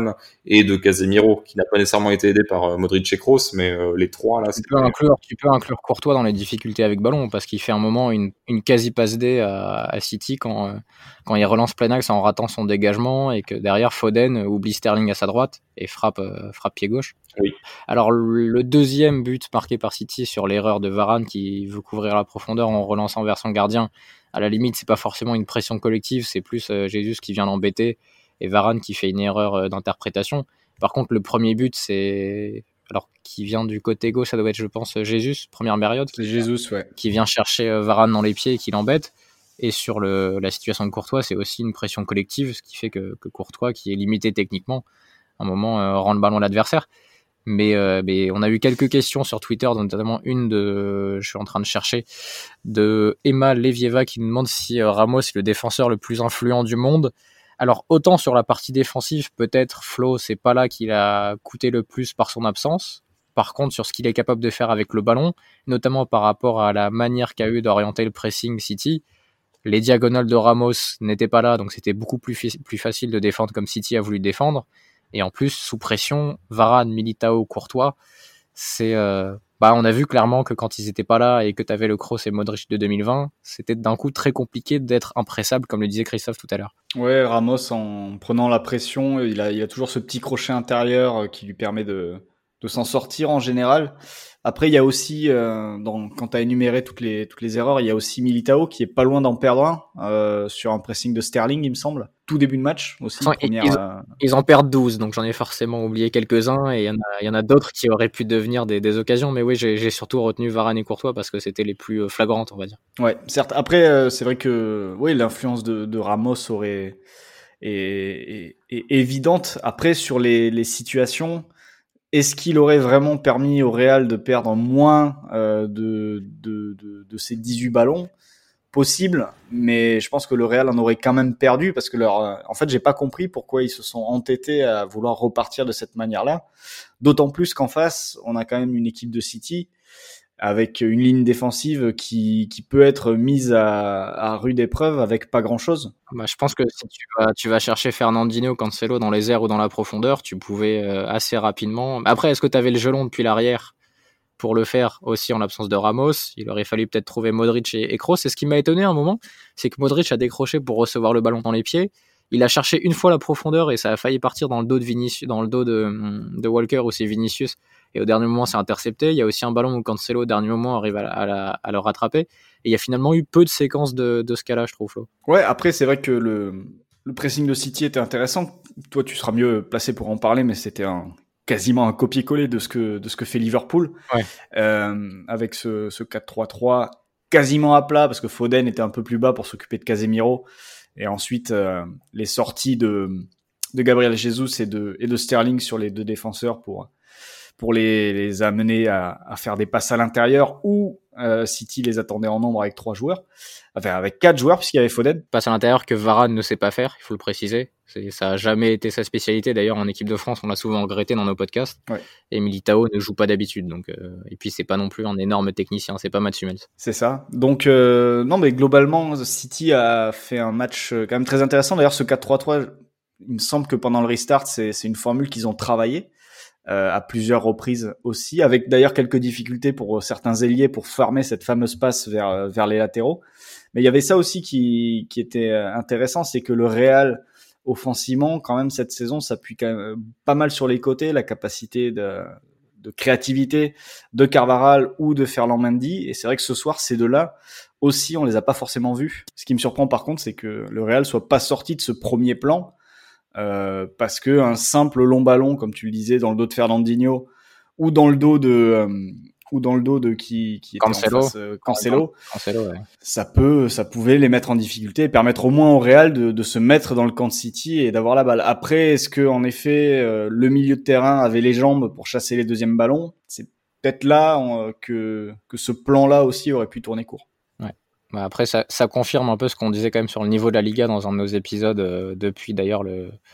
et de Casemiro, qui n'a pas nécessairement été aidé par Modric et Kroos, mais les trois là, tu peux inclure Courtois dans les difficultés avec ballon, parce qu'il fait un moment une quasi passe D à City quand il relance plein axe en ratant son dégagement, et que derrière Foden oublie Sterling à sa droite et frappe pied gauche. Oui. Alors le deuxième but marqué par City sur l'erreur de Varane qui veut couvrir la profondeur en relançant vers son gardien, à la limite c'est pas forcément une pression collective, c'est plus Jesus qui vient l'embêter et Varane qui fait une erreur d'interprétation. Par contre le premier but qui vient du côté gauche, ça doit être je pense Jesus, première période, qui vient chercher Varane dans les pieds et qui l'embête. Et sur la situation de Courtois, c'est aussi une pression collective, ce qui fait que Courtois, qui est limité techniquement, à un moment rend le ballon à l'adversaire. Mais on a eu quelques questions sur Twitter, notamment je suis en train de chercher, de Emma Levieva qui nous demande si Ramos est le défenseur le plus influent du monde. Alors autant sur la partie défensive, peut-être Flo, c'est pas là qu'il a coûté le plus par son absence. Par contre, sur ce qu'il est capable de faire avec le ballon, notamment par rapport à la manière qu'a eu d'orienter le pressing City, les diagonales de Ramos n'étaient pas là, donc c'était beaucoup plus facile de défendre comme City a voulu défendre. Et en plus, sous pression, Varane, Militao, Courtois, on a vu clairement que quand ils étaient pas là et que tu avais le Kroos et Modric de 2020, c'était d'un coup très compliqué d'être impressable, comme le disait Christophe tout à l'heure. Ouais, Ramos, en prenant la pression, il a toujours ce petit crochet intérieur qui lui permet de s'en sortir en général. Après, il y a aussi, quand tu as énuméré toutes les erreurs, il y a aussi Militao qui est pas loin d'en perdre un sur un pressing de Sterling, il me semble. Tout début de match aussi. Ils en perdent 12, donc j'en ai forcément oublié quelques-uns, et il y en a d'autres qui auraient pu devenir des occasions. Mais oui, j'ai surtout retenu Varane et Courtois parce que c'était les plus flagrantes, on va dire. Ouais, certes. Après, c'est vrai que l'influence de Ramos est évidente. Après, sur les situations, est-ce qu'il aurait vraiment permis au Real de perdre moins de ces 18 ballons? Possible, mais je pense que le Real en aurait quand même perdu parce que en fait, j'ai pas compris pourquoi ils se sont entêtés à vouloir repartir de cette manière-là. D'autant plus qu'en face, on a quand même une équipe de City avec une ligne défensive qui peut être mise à rude épreuve avec pas grand-chose. Je pense que si tu vas chercher Fernandinho, Cancelo dans les airs ou dans la profondeur, tu pouvais assez rapidement. Après, est-ce que tu avais le gelon depuis l'arrière pour le faire aussi en l'absence de Ramos? Il aurait fallu peut-être trouver Modric et Kroos. Et ce qui m'a étonné à un moment, c'est que Modric a décroché pour recevoir le ballon dans les pieds. Il a cherché une fois la profondeur et ça a failli partir dans le dos de Vinicius, dans le dos de Walker où c'est Vinicius. Et au dernier moment, c'est intercepté. Il y a aussi un ballon où Cancelo, au dernier moment, arrive à le rattraper. Et il y a finalement eu peu de séquences de ce cas-là, je trouve, Flo. Ouais, après, c'est vrai que le pressing de City était intéressant. Toi, tu seras mieux placé pour en parler, mais c'était quasiment un copier-coller de ce que fait Liverpool. Ouais. Avec ce 4-3-3 quasiment à plat, parce que Foden était un peu plus bas pour s'occuper de Casemiro. Et ensuite, les sorties de Gabriel Jesus et de Sterling sur les deux défenseurs pour les amener à faire des passes à l'intérieur, ou City les attendait en nombre avec 4 joueurs, puisqu'il y avait Foden. Passe à l'intérieur que Varane ne sait pas faire, il faut le préciser. Ça a jamais été sa spécialité. D'ailleurs, en équipe de France, on l'a souvent regretté dans nos podcasts. Ouais. Et Militao ne joue pas d'habitude. Donc, et puis, c'est pas non plus un énorme technicien. C'est pas Mats Hummels. C'est ça. Donc, non, mais globalement, City a fait un match quand même très intéressant. D'ailleurs, ce 4-3-3, il me semble que pendant le restart, c'est une formule qu'ils ont travaillée à plusieurs reprises aussi, avec d'ailleurs quelques difficultés pour certains ailiers pour farmer cette fameuse passe vers les latéraux. Mais il y avait ça aussi qui était intéressant, c'est que le Real, offensivement, quand même, cette saison, s'appuie quand même pas mal sur les côtés, la capacité de créativité de Carvajal ou de Ferland Mendy. Et c'est vrai que ce soir, ces deux-là aussi, on les a pas forcément vus. Ce qui me surprend par contre, c'est que le Real soit pas sorti de ce premier plan, parce que un simple long ballon, comme tu le disais, dans le dos de Fernandinho ou dans le dos de qui était Cancelo. En face, Cancelo, ouais. Ça pouvait les mettre en difficulté et permettre au moins au Real de se mettre dans le camp de City et d'avoir la balle. Après, est-ce que en effet le milieu de terrain avait les jambes pour chasser les deuxièmes ballons? C'est peut-être là que ce plan-là aussi aurait pu tourner court. Après, ça confirme un peu ce qu'on disait quand même sur le niveau de la Liga dans un de nos épisodes depuis d'ailleurs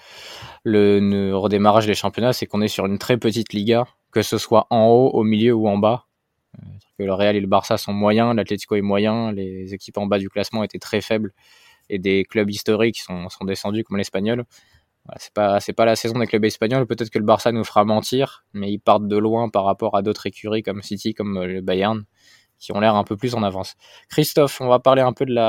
le redémarrage des championnats, c'est qu'on est sur une très petite Liga, que ce soit en haut, au milieu ou en bas. Que le Real et le Barça sont moyens, l'Atlético est moyen, les équipes en bas du classement étaient très faibles et des clubs historiques sont descendus comme l'Espagnol. Voilà, c'est pas la saison des clubs espagnols. Peut-être que le Barça nous fera mentir, mais ils partent de loin par rapport à d'autres écuries comme City, comme le Bayern, qui ont l'air un peu plus en avance. Christophe, on va parler un peu de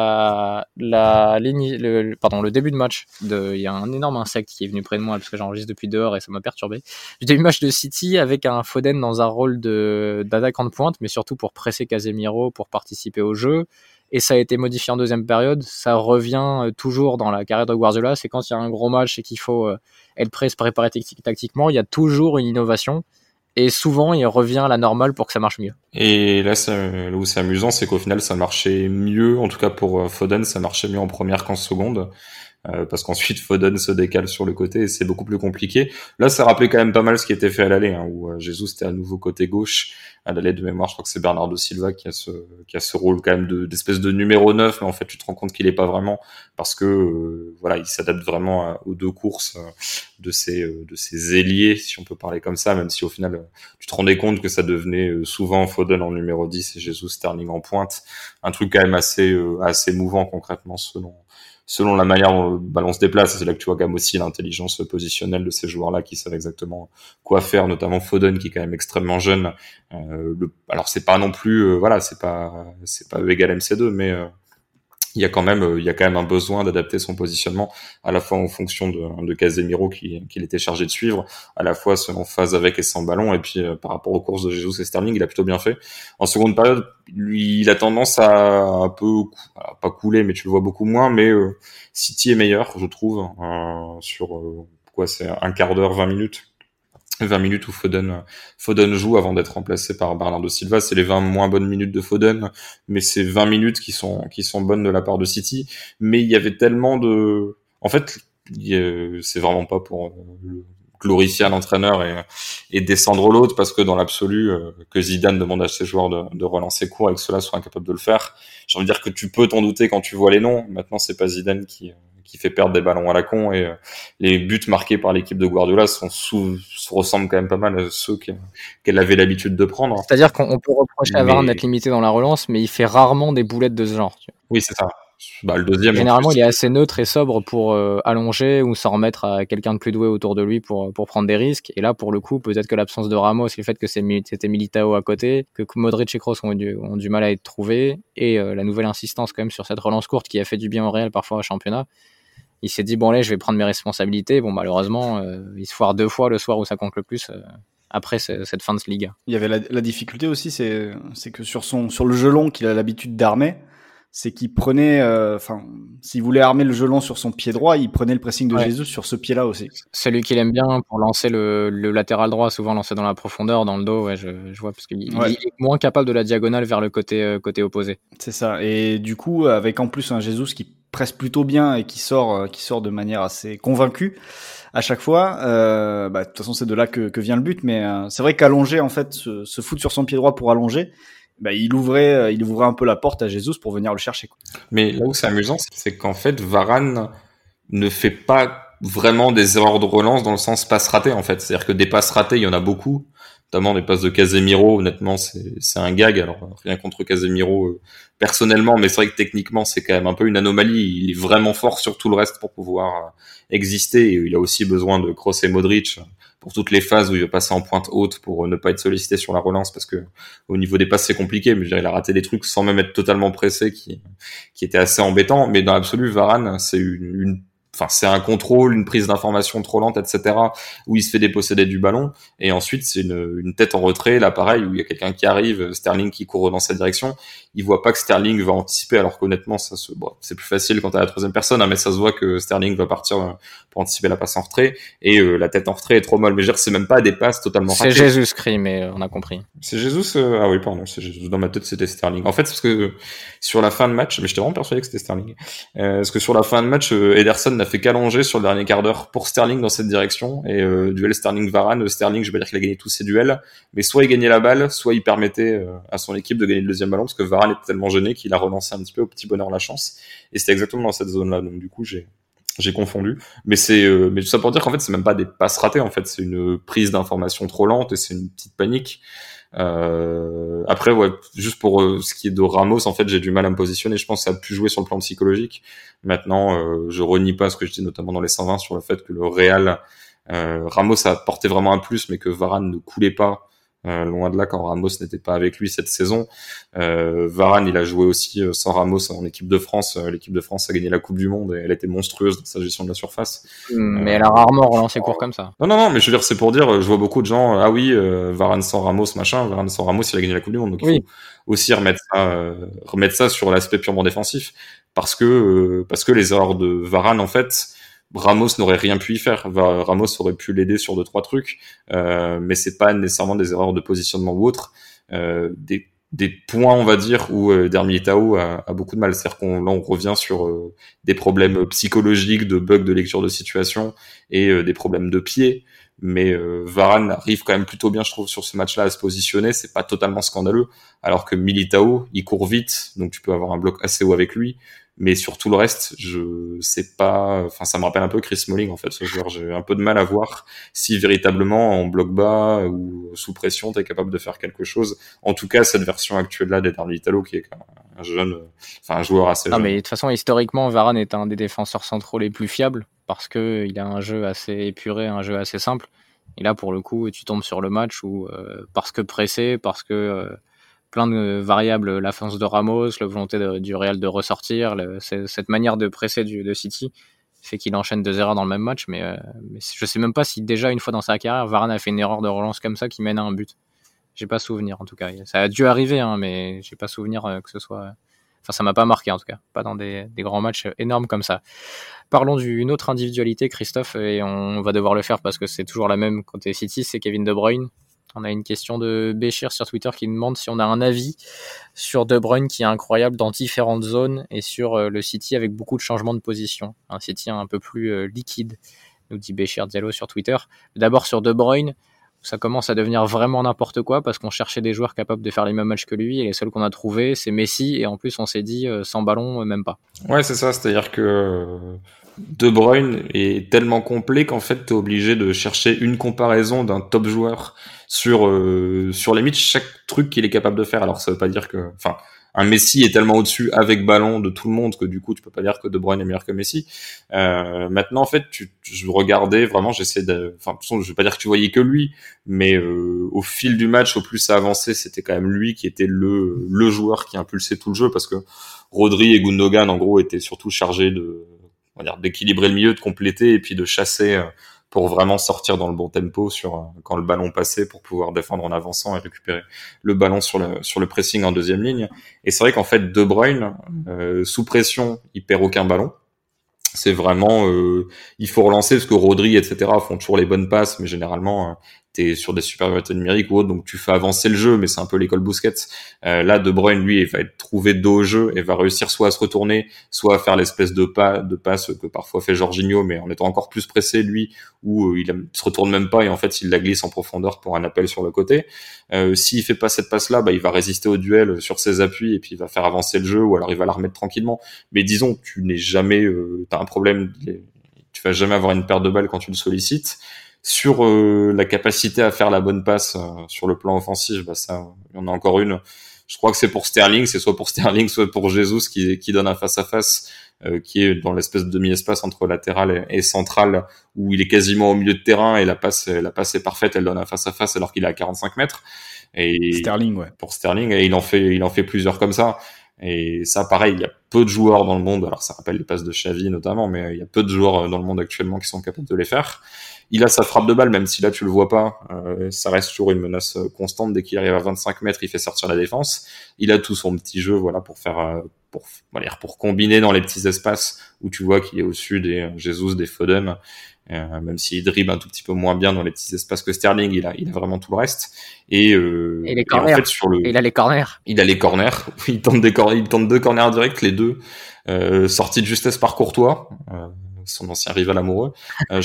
la ligne, le début de match. Il y a un énorme insecte qui est venu près de moi parce que j'enregistre depuis dehors et ça m'a perturbé. Le début de match de City avec un Foden dans un rôle d'attaquant de pointe, mais surtout pour presser Casemiro, pour participer au jeu. Et ça a été modifié en deuxième période. Ça revient toujours dans la carrière de Guardiola. C'est quand il y a un gros match et qu'il faut être prêt, se préparer tactiquement. Il y a toujours une innovation. Et souvent, il revient à la normale pour que ça marche mieux. Et là, où c'est amusant, c'est qu'au final, ça marchait mieux. En tout cas, pour Foden, ça marchait mieux en première qu'en seconde. Parce qu'ensuite Foden se décale sur le côté et c'est beaucoup plus compliqué. Là, ça rappelait quand même pas mal ce qui était fait à l'aller, où Jesus était à nouveau côté gauche. À l'aller de mémoire, je crois que c'est Bernardo Silva qui a ce rôle quand même d'espèce de numéro 9, mais en fait, tu te rends compte qu'il est pas vraiment parce que voilà, il s'adapte vraiment aux deux courses de ces ailiers, si on peut parler comme ça, même si au final, tu te rendais compte que ça devenait souvent Foden en numéro 10 et Jesus Sterling en pointe. Un truc quand même assez mouvant concrètement selon la manière dont le ballon se déplace. C'est là que tu vois quand même aussi l'intelligence positionnelle de ces joueurs-là qui savent exactement quoi faire, notamment Foden qui est quand même extrêmement jeune. Alors c'est pas non plus, c'est pas E égale MC2, mais il y a quand même un besoin d'adapter son positionnement à la fois en fonction de Casemiro qu'il était chargé de suivre, à la fois en phase avec et sans ballon, et puis par rapport aux courses de Jesus et Sterling, il a plutôt bien fait. En seconde période, lui, il a tendance à un peu pas couler, mais tu le vois beaucoup moins, mais City est meilleur, je trouve, sur c'est un quart d'heure, 20 minutes où Foden joue avant d'être remplacé par Bernardo Silva. C'est les 20 moins bonnes minutes de Foden, mais c'est 20 minutes qui sont bonnes de la part de City. Mais il y avait tellement en fait, c'est vraiment pas pour glorifier un entraîneur et descendre l'autre, parce que dans l'absolu, que Zidane demande à ses joueurs de relancer court et que ceux-là soient incapables de le faire. J'ai envie de dire que tu peux t'en douter quand tu vois les noms. Maintenant, c'est pas Zidane qui fait perdre des ballons à la con, et les buts marqués par l'équipe de Guardiola ressemblent quand même pas mal à ceux qu'elle avait l'habitude de prendre. C'est-à-dire qu'on peut reprocher à Varane d'être limité dans la relance, mais il fait rarement des boulettes de ce genre. Oui, c'est ça. Le deuxième. Généralement, il est assez neutre et sobre pour allonger ou s'en remettre à quelqu'un de plus doué autour de lui pour prendre des risques. Et là, pour le coup, peut-être que l'absence de Ramos et le fait que c'était Militao à côté, que Modric et Kroos ont du mal à être trouvés, et la nouvelle insistance quand même sur cette relance courte qui a fait du bien au Real parfois au championnat. Il s'est dit, bon, allez, je vais prendre mes responsabilités. Bon, malheureusement, il se foire 2 fois le soir où ça compte le plus après cette fin de Liga. Il y avait la difficulté aussi, c'est que sur le gelon qu'il a l'habitude d'armer, c'est qu'il prenait, s'il voulait armer le gelon sur son pied droit, il prenait le pressing de Jesus sur ce pied-là aussi. Celui qu'il aime bien pour lancer le latéral droit, souvent lancé dans la profondeur, dans le dos, ouais, je vois, parce qu'il est moins capable de la diagonale vers le côté opposé. C'est ça. Et du coup, avec en plus un Jesus qui presse plutôt bien et qui sort de manière assez convaincue à chaque fois, de toute façon c'est de là que vient le but, mais c'est vrai qu'allonger, en fait, se foutre sur son pied droit pour allonger, il ouvrait un peu la porte à Jesus pour venir le chercher, quoi. Mais là où c'est amusant, c'est qu'en fait Varane ne fait pas vraiment des erreurs de relance dans le sens passe ratée, en fait. C'est-à-dire que des passes ratées, il y en a beaucoup, notamment des passes de Casemiro. Honnêtement, c'est un gag. Alors rien contre Casemiro personnellement, mais c'est vrai que techniquement c'est quand même un peu une anomalie. Il est vraiment fort sur tout le reste pour pouvoir exister, et il a aussi besoin de Kroos et Modric pour toutes les phases où il veut passer en pointe haute pour ne pas être sollicité sur la relance, parce que au niveau des passes c'est compliqué, mais je veux dire, il a raté des trucs sans même être totalement pressé qui étaient assez embêtants. Mais dans l'absolu, Varane, c'est c'est un contrôle, une prise d'information trop lente, etc., où il se fait déposséder du ballon, et ensuite c'est une tête en retrait, là pareil, où il y a quelqu'un qui arrive, Sterling qui court dans sa direction, il voit pas que Sterling va anticiper, alors qu'honnêtement c'est plus facile quand t'as la troisième personne, mais ça se voit que Sterling va partir pour anticiper la passe en retrait, et la tête en retrait est trop molle. Mais je veux dire, c'est même pas des passes totalement ratées. C'est Jesus crie, mais on a compris. C'est Jesus, ah oui, pardon, c'est Jesus. Dans ma tête, c'était Sterling. En fait, c'est parce que sur la fin de match, mais j'étais vraiment persuadé que c'était Sterling. Parce que sur la fin de match, Ederson n'a fait qu'allonger sur le dernier quart d'heure pour Sterling dans cette direction, et duel Sterling-Varane, Sterling, je vais dire qu'il a gagné tous ses duels, mais soit il gagnait la balle, soit il permettait à son équipe de gagner le deuxième ballon, parce que Varane était tellement gêné qu'il a relancé un petit peu au petit bonheur la chance, et c'était exactement dans cette zone-là. Donc du coup, j'ai confondu, mais tout ça pour dire qu'en fait c'est même pas des passes ratées, en fait c'est une prise d'information trop lente, et c'est une petite panique. Après, ouais, juste pour ce qui est de Ramos, en fait, j'ai du mal à me positionner. Je pense que ça a pu jouer sur le plan psychologique. Maintenant, je renie pas ce que je dis notamment dans les 120 sur le fait que le Real, Ramos a apporté vraiment un plus, mais que Varane ne coulait pas. Loin de là quand Ramos n'était pas avec lui cette saison. Varane, il a joué aussi sans Ramos en équipe de France. L'équipe de France a gagné la Coupe du Monde et elle était monstrueuse dans sa gestion de la surface. Mais elle a rarement relancé court comme ça. Non, mais je veux dire, c'est pour dire, je vois beaucoup de gens, ah oui, Varane sans Ramos, machin, Varane sans Ramos, il a gagné la Coupe du Monde. Donc il faut aussi remettre ça sur l'aspect purement défensif, parce que les erreurs de Varane, en fait, Ramos n'aurait rien pu y faire. Ramos aurait pu l'aider sur 2-3 trucs, mais c'est pas nécessairement des erreurs de positionnement ou autre. Des points, on va dire, où Der Militao a beaucoup de mal. C'est-à-dire on revient sur des problèmes psychologiques, de bugs de lecture de situation et des problèmes de pied. Mais Varane arrive quand même plutôt bien, je trouve, sur ce match-là à se positionner. C'est pas totalement scandaleux. Alors que Militao, il court vite, donc tu peux avoir un bloc assez haut avec lui. Mais sur tout le reste, je sais pas, enfin, ça me rappelle un peu Chris Smalling, en fait, ce joueur. J'ai un peu de mal à voir si véritablement en bloc bas ou sous pression, t'es capable de faire quelque chose. En tout cas, cette version actuelle-là d'Eder Militao, qui est un joueur assez jeune. Non, mais de toute façon, historiquement, Varane est un des défenseurs centraux les plus fiables parce que il a un jeu assez épuré, un jeu assez simple. Et là, pour le coup, tu tombes sur le match où, parce que pressé, parce que, plein de variables, la force de Ramos, la volonté du Real de ressortir, cette manière de presser de City fait qu'il enchaîne 2 erreurs dans le même match, mais je sais même pas si déjà une fois dans sa carrière, Varane a fait une erreur de relance comme ça qui mène à un but. J'ai pas souvenir en tout cas. Ça a dû arriver, hein, mais j'ai pas souvenir que ce soit... Enfin, ça m'a pas marqué en tout cas, pas dans des grands matchs énormes comme ça. Parlons d'une autre individualité, Christophe, et on va devoir le faire parce que c'est toujours la même côté City, c'est Kevin De Bruyne. On a une question de Béchir sur Twitter qui demande si on a un avis sur De Bruyne qui est incroyable dans différentes zones et sur le City avec beaucoup de changements de position. Un City un peu plus liquide, nous dit Béchir Diallo sur Twitter. D'abord sur De Bruyne, ça commence à devenir vraiment n'importe quoi parce qu'on cherchait des joueurs capables de faire les mêmes matchs que lui et les seuls qu'on a trouvés, c'est Messi et en plus on s'est dit sans ballon, même pas. Ouais, c'est ça, c'est-à-dire que De Bruyne est tellement complet qu'en fait t'es obligé de chercher une comparaison d'un top joueur sur limite chaque truc qu'il est capable de faire. Alors ça veut pas dire que, enfin, un Messi est tellement au-dessus avec ballon de tout le monde que du coup tu peux pas dire que De Bruyne est meilleur que Messi. Maintenant en fait je regardais vraiment, enfin de toute façon je vais pas dire que tu voyais que lui, mais au fil du match, au plus ça avançait, c'était quand même lui qui était le joueur qui impulsait tout le jeu, parce que Rodri et Gundogan en gros étaient surtout chargés d'équilibrer le milieu, de compléter et puis de chasser pour vraiment sortir dans le bon tempo quand le ballon passait, pour pouvoir défendre en avançant et récupérer le ballon sur le pressing en deuxième ligne. Et c'est vrai qu'en fait De Bruyne sous pression, il perd aucun ballon. C'est vraiment il faut relancer, parce que Rodri etc font toujours les bonnes passes, mais généralement t'es sur des supériorités numériques ou autre, donc tu fais avancer le jeu, mais c'est un peu l'école Busquets. Là, De Bruyne, lui, il va être trouvé dos au jeu et va réussir soit à se retourner, soit à faire l'espèce de passe que parfois fait Jorginho, mais en étant encore plus pressé, lui, où il se retourne même pas et en fait, il la glisse en profondeur pour un appel sur le côté. S'il fait pas cette passe-là, il va résister au duel sur ses appuis et puis il va faire avancer le jeu, ou alors il va la remettre tranquillement. Mais disons, tu n'es jamais, t'as un problème, tu vas jamais avoir une perte de balle quand tu le sollicites. Sur la capacité à faire la bonne passe sur le plan offensif, ça, il y en a encore une. Je crois que c'est pour Sterling, c'est soit pour Sterling, soit pour Jesus qui donne un face-à-face qui est dans l'espèce de demi-espace entre latéral et central, où il est quasiment au milieu de terrain et la passe est parfaite, elle donne un face-à-face alors qu'il est à 45 mètres. Et Sterling, ouais. Pour Sterling, et il en fait plusieurs comme ça. Et ça, pareil, il y a peu de joueurs dans le monde, alors ça rappelle les passes de Xavi notamment, mais il y a peu de joueurs dans le monde actuellement qui sont capables de les faire. Il a sa frappe de balle, même si là tu le vois pas, ça reste toujours une menace constante. Dès qu'il arrive à 25 mètres, il fait sortir la défense. Il a tout son petit jeu, voilà, pour combiner dans les petits espaces où tu vois qu'il est au-dessus des Jesus, des Foden, même s'il dribble un tout petit peu moins bien dans les petits espaces que Sterling, il a vraiment tout le reste. Et les corners. En fait, il a les corners. Il a les corners. Il tente 2 corners directs, les 2 sortis de justesse par Courtois. Son ancien rival amoureux. Je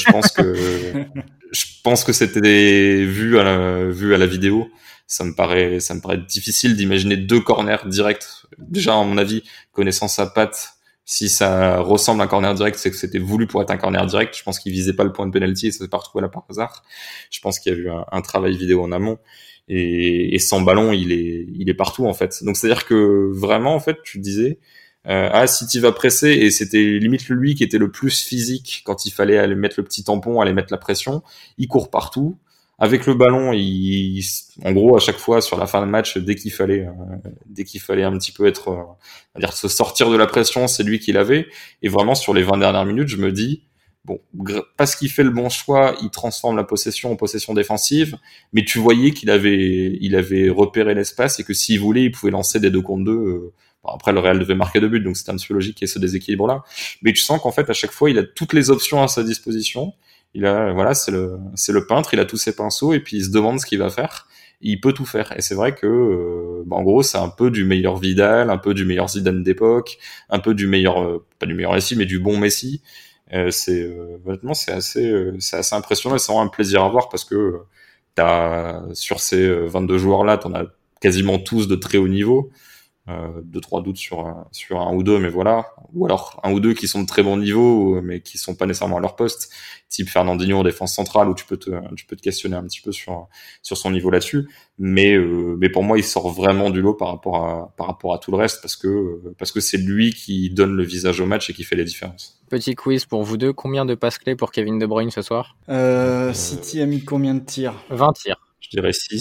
pense que c'était vu à la vidéo. Ça me paraît difficile d'imaginer 2 corners directs. Déjà, à mon avis, connaissant sa patte, Si ça ressemble à un corner direct, c'est que c'était voulu pour être un corner direct. Je pense qu'il visait pas le point de penalty et ça s'est pas retrouvé là par hasard. Je pense qu'il y a eu un travail vidéo en amont. Et sans ballon, il est partout en fait. Donc c'est-à-dire que vraiment en fait, tu disais City va presser et c'était limite lui qui était le plus physique quand il fallait aller mettre le petit tampon, aller mettre la pression. Il court partout. Avec le ballon, en gros à chaque fois sur la fin de match, dès qu'il fallait un petit peu être, on va dire se sortir de la pression, c'est lui qui l'avait. Et vraiment sur les 20 dernières minutes, je me dis bon, parce qu'il fait le bon choix, il transforme la possession en possession défensive, mais tu voyais qu'il avait repéré l'espace et que s'il voulait, il pouvait lancer des 2 contre 2. Bon, après, le Real devait marquer 2 buts, donc c'était un petit peu logique qu'il y ait ce déséquilibre-là. Mais tu sens qu'en fait, à chaque fois, il a toutes les options à sa disposition. Voilà, c'est le peintre, il a tous ses pinceaux et puis il se demande ce qu'il va faire. Il peut tout faire. Et c'est vrai que, en gros, c'est un peu du meilleur Vidal, un peu du meilleur Zidane d'époque, un peu du meilleur, pas du meilleur Messi, mais du bon Messi. Honnêtement, c'est assez impressionnant et c'est vraiment un plaisir à voir parce que sur ces 22 joueurs-là, t'en as quasiment tous de très haut niveau. 2-3 doutes sur un ou deux, mais voilà. Ou alors un ou deux qui sont de très bon niveau, mais qui sont pas nécessairement à leur poste. Type Fernandinho en défense centrale, où tu peux te questionner un petit peu sur son niveau là-dessus. Mais pour moi, il sort vraiment du lot par rapport à tout le reste, parce que c'est lui qui donne le visage au match et qui fait les différences. Petit quiz pour vous deux. Combien de passes clés pour Kevin De Bruyne ce soir? City a mis combien de tirs? 20 tirs. Je dirais 6,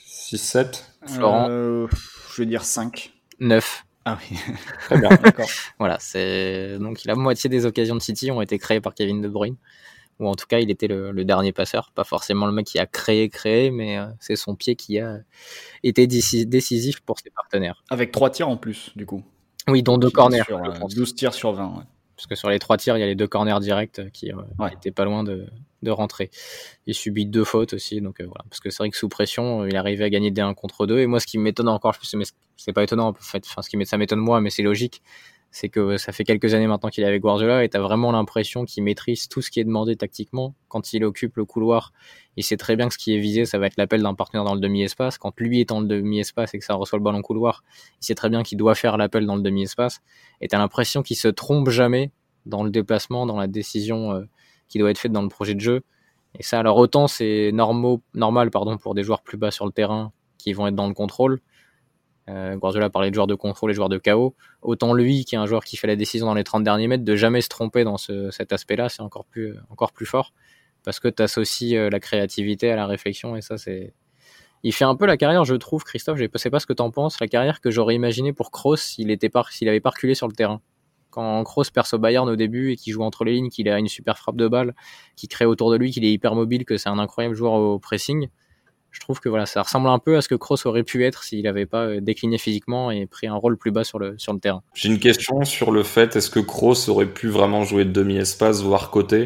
7. Florent? Je vais dire 5. 9. Ah oui. Très bien. D'accord. Voilà, donc la moitié des occasions de City ont été créées par Kevin De Bruyne. Ou en tout cas, il était le dernier passeur. Pas forcément le mec qui a créé, mais c'est son pied qui a été décisif pour ses partenaires. Avec 3 tirs en plus, du coup. Oui, dont 2 corners. Sur 12 tirs sur 20, ouais. Parce que sur les 3 tirs, il y a les 2 corners directs qui étaient pas loin de rentrer. Il subit 2 fautes aussi, donc voilà. Parce que c'est vrai que sous pression, il arrivait à gagner des 1 contre 2. Et moi, ce qui m'étonne encore plus, mais c'est pas étonnant en fait. Enfin, ça m'étonne moi, mais c'est logique. C'est que ça fait quelques années maintenant qu'il est avec Guardiola et t'as vraiment l'impression qu'il maîtrise tout ce qui est demandé tactiquement. Quand il occupe le couloir, il sait très bien que ce qui est visé, ça va être l'appel d'un partenaire dans le demi-espace. Quand lui est dans le demi-espace et que ça reçoit le ballon couloir, il sait très bien qu'il doit faire l'appel dans le demi-espace. Et t'as l'impression qu'il se trompe jamais dans le déplacement, dans la décision qui doit être faite dans le projet de jeu. Et ça, alors autant c'est normal pour des joueurs plus bas sur le terrain qui vont être dans le contrôle. Guardiola parlait de joueurs de contrôle et joueurs de chaos. Autant lui, qui est un joueur qui fait la décision dans les 30 derniers mètres, de jamais se tromper dans cet aspect-là, c'est encore plus fort. Parce que tu associes la créativité à la réflexion, et ça, c'est... Il fait un peu la carrière, je trouve, Christophe, je sais pas ce que t'en penses, la carrière que j'aurais imaginé pour Kroos s'il avait pas reculé sur le terrain. Quand Kroos perce au Bayern au début et qu'il joue entre les lignes, qu'il a une super frappe de balle, qu'il crée autour de lui, qu'il est hyper mobile, que c'est un incroyable joueur au pressing, je trouve que voilà, ça ressemble un peu à ce que Kroos aurait pu être s'il n'avait pas décliné physiquement et pris un rôle plus bas sur le terrain. J'ai une question sur le fait, est-ce que Kroos aurait pu vraiment jouer de demi-espace, voire côté?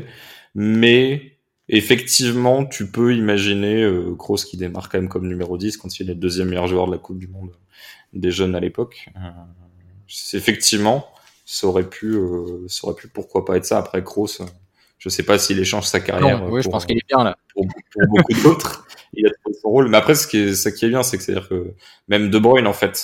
Mais effectivement, tu peux imaginer Kroos qui démarre quand même comme numéro 10 quand il est le deuxième meilleur joueur de la Coupe du Monde des jeunes à l'époque. Effectivement, ça aurait pu pourquoi pas être ça. Après Kroos, je sais pas s'il échange sa carrière. Oui, je pense qu'il est bien là. Pour beaucoup d'autres, il a trouvé son rôle. Mais après, ce qui est bien, c'est que c'est-à-dire que même De Bruyne, en fait,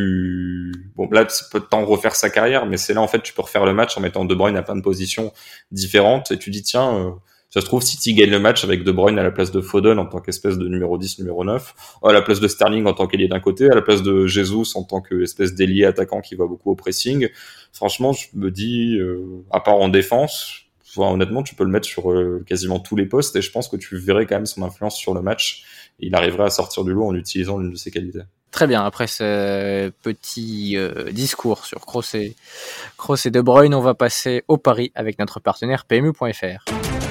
là, tu peux tant refaire sa carrière, mais c'est là, en fait, tu peux refaire le match en mettant De Bruyne à plein de positions différentes et tu dis, tiens, ça se trouve, City gagne le match avec De Bruyne à la place de Foden en tant qu'espèce de numéro 10, numéro 9, à la place de Sterling en tant qu'ailier d'un côté, à la place de Jesus en tant qu'espèce d'ailier attaquant qui va beaucoup au pressing. Franchement, je me dis, à part en défense, honnêtement, tu peux le mettre sur quasiment tous les postes et je pense que tu verrais quand même son influence sur le match. Il arriverait à sortir du lot en utilisant l'une de ses qualités. Très bien, après ce petit discours sur Kroos et De Bruyne, on va passer au pari avec notre partenaire PMU.fr.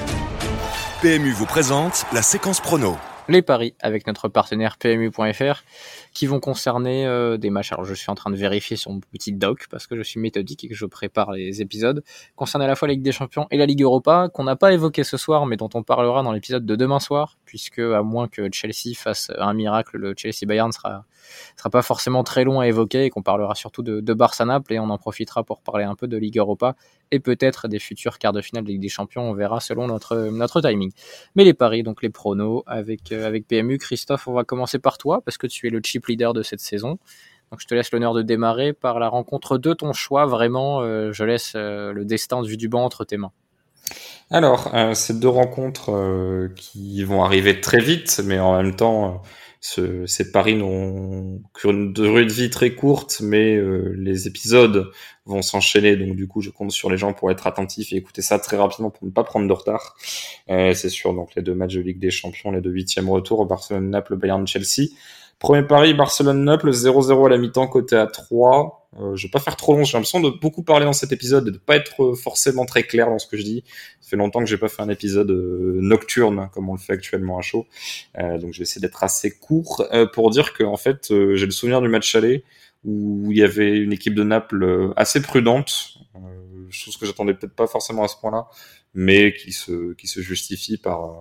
PMU vous présente la séquence prono. Les paris avec notre partenaire PMU.fr qui vont concerner des matchs. Alors je suis en train de vérifier sur mon petit doc parce que je suis méthodique et que je prépare les épisodes concernant à la fois la Ligue des Champions et la Ligue Europa qu'on n'a pas évoqué ce soir mais dont on parlera dans l'épisode de demain soir puisque à moins que Chelsea fasse un miracle, le Chelsea-Bayern sera pas forcément très long à évoquer et qu'on parlera surtout de Barça-Naples et on en profitera pour parler un peu de Ligue Europa et peut-être des futurs quarts de finale de Ligue des Champions, on verra selon notre timing. Mais les paris, donc les pronos avec PMU. Christophe, on va commencer par toi parce que tu es le chip leader de cette saison. Donc je te laisse l'honneur de démarrer par la rencontre de ton choix. Vraiment, je laisse le destin vu du banc entre tes mains. Alors, ces deux rencontres qui vont arriver très vite, mais en même temps, ces paris n'ont qu'une durée de vie très courte, mais les épisodes vont s'enchaîner, donc du coup, je compte sur les gens pour être attentifs et écouter ça très rapidement pour ne pas prendre de retard. C'est sûr, donc les deux matchs de Ligue des Champions, les deux huitièmes retours, Barcelone-Naples, Bayern-Chelsea. Premier pari, Barcelone-Naples, 0-0 à la mi-temps, côté à 3. Je vais pas faire trop long, j'ai l'impression de beaucoup parler dans cet épisode et de pas être forcément très clair dans ce que je dis. Ça fait longtemps que j'ai pas fait un épisode nocturne, comme on le fait actuellement à chaud. Donc je vais essayer d'être assez court pour dire que en fait, j'ai le souvenir du match aller où il y avait une équipe de Naples assez prudente, chose que j'attendais peut-être pas forcément à ce point-là, mais qui se justifie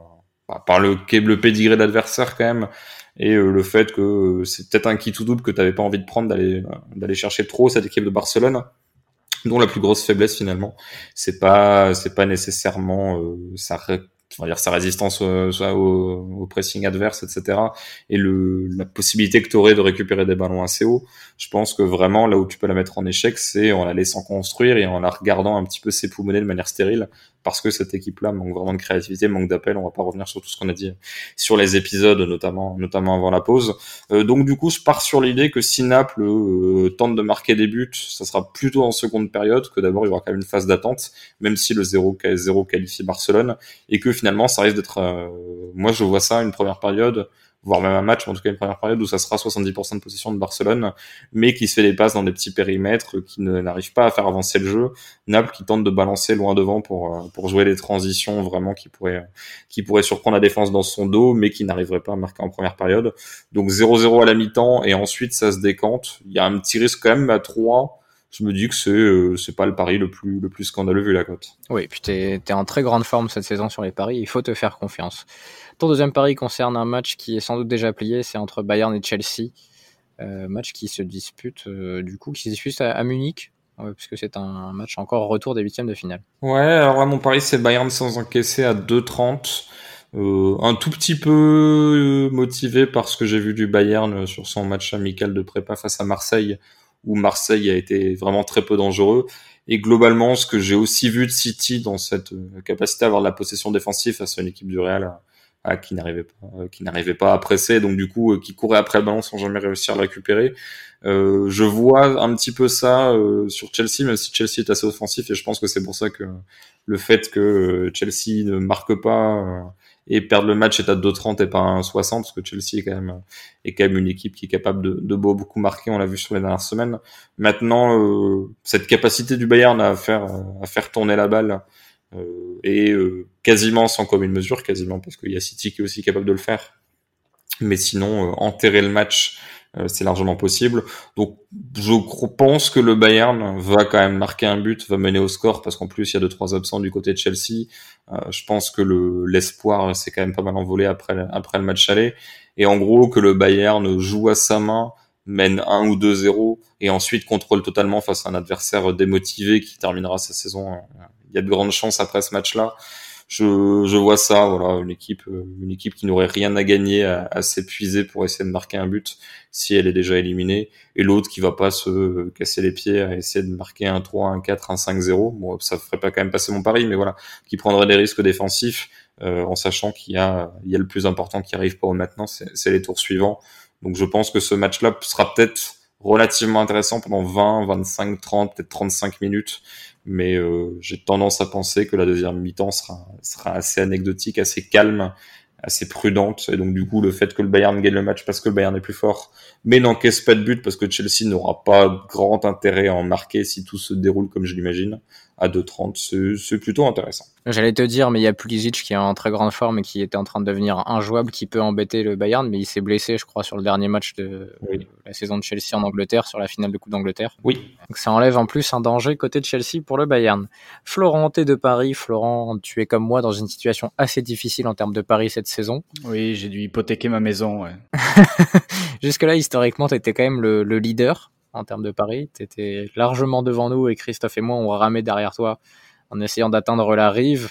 par le pédigré de l'adversaire quand même, et le fait que c'est peut-être un qui tout double que t'avais pas envie de prendre, d'aller chercher trop cette équipe de Barcelone, dont la plus grosse faiblesse finalement c'est pas nécessairement on va dire sa résistance au pressing adverse, etc. Et la possibilité que tu aurais de récupérer des ballons assez haut. Je pense que vraiment là où tu peux la mettre en échec, c'est en la laissant construire et en la regardant un petit peu s'époumoner de manière stérile, parce que cette équipe-là manque vraiment de créativité, manque d'appel. On va pas revenir sur tout ce qu'on a dit sur les épisodes, notamment avant la pause. Donc du coup, je pars sur l'idée que si Naples tente de marquer des buts, ça sera plutôt en seconde période, que d'abord il y aura quand même une phase d'attente, même si le 0-0 qualifie Barcelone, et que finalement ça risque d'être, moi je vois ça une première période, voire même un match, mais en tout cas une première période où ça sera 70% de possession de Barcelone, mais qui se fait des passes dans des petits périmètres, qui n'arrive pas à faire avancer le jeu. Naples qui tente de balancer loin devant pour jouer les transitions vraiment qui pourraient surprendre la défense dans son dos, mais qui n'arriverait pas à marquer en première période. Donc 0-0 à la mi-temps, et ensuite ça se décante. Il y a un petit risque quand même à 3. Je me dis que c'est pas le pari le plus scandaleux vu la cote. Oui, puis t'es en très grande forme cette saison sur les paris, il faut te faire confiance. Ton deuxième pari concerne un match qui est sans doute déjà plié, c'est entre Bayern et Chelsea. Match qui se dispute à Munich, puisque c'est un match encore retour des huitièmes de finale. Ouais, alors là, mon pari, c'est Bayern sans encaisser à 2,30. Un tout petit peu motivé par ce que j'ai vu du Bayern sur son match amical de prépa face à Marseille, où Marseille a été vraiment très peu dangereux. Et globalement, ce que j'ai aussi vu de City dans cette capacité à avoir de la possession défensive face à une équipe du Real qui n'arrivait pas à presser, donc du coup qui courait après le ballon sans jamais réussir à le récupérer. Je vois un petit peu ça sur Chelsea, même si Chelsea est assez offensif, et je pense que c'est pour ça que le fait que Chelsea ne marque pas et perdre le match est à 2,30 et pas à 1,60, parce que Chelsea est quand même une équipe qui est capable de beaucoup marquer, on l'a vu sur les dernières semaines. Maintenant, cette capacité du Bayern à faire tourner la balle et quasiment sans commune mesure, quasiment, parce qu'il y a City qui est aussi capable de le faire. Mais sinon, enterrer le match, c'est largement possible. Donc, je pense que le Bayern va quand même marquer un but, va mener au score, parce qu'en plus, il y a 2-3 absents du côté de Chelsea. Je pense que l'espoir s'est quand même pas mal envolé après le match aller. Et en gros, que le Bayern joue à sa main, mène 1 ou 2-0, et ensuite contrôle totalement face à un adversaire démotivé qui terminera sa saison. Il y a de grandes chances après ce match-là. Je vois ça, voilà, une équipe qui n'aurait rien à gagner à s'épuiser pour essayer de marquer un but si elle est déjà éliminée, et l'autre qui va pas se casser les pieds à essayer de marquer un 3, un 4, un 5-0. Bon, ça ferait pas quand même passer mon pari, mais voilà, qui prendrait des risques défensifs en sachant qu'il y a le plus important qui arrive pour eux maintenant, c'est les tours suivants. Donc je pense que ce match-là sera peut-être relativement intéressant pendant 20, 25, 30, peut-être 35 minutes. Mais j'ai tendance à penser que la deuxième mi-temps sera assez anecdotique, assez calme, assez prudente. Et donc du coup, le fait que le Bayern gagne le match parce que le Bayern est plus fort, mais n'encaisse pas de but parce que Chelsea n'aura pas grand intérêt à en marquer si tout se déroule comme je l'imagine, à 2,30, c'est plutôt intéressant. J'allais te dire, mais il y a Pulisic qui est en très grande forme et qui était en train de devenir injouable, qui peut embêter le Bayern, mais il s'est blessé, je crois, sur le dernier match de la saison de Chelsea en Angleterre, sur la finale de Coupe d'Angleterre. Oui. Donc ça enlève en plus un danger côté de Chelsea pour le Bayern. Florent, t'es de Paris. Florent, tu es comme moi dans une situation assez difficile en termes de paris cette saison. Oui, j'ai dû hypothéquer ma maison, ouais. Jusque-là, historiquement, t'étais quand même le leader en termes de paris. T'étais largement devant nous et Christophe et moi, on ramait derrière toi en essayant d'atteindre la rive.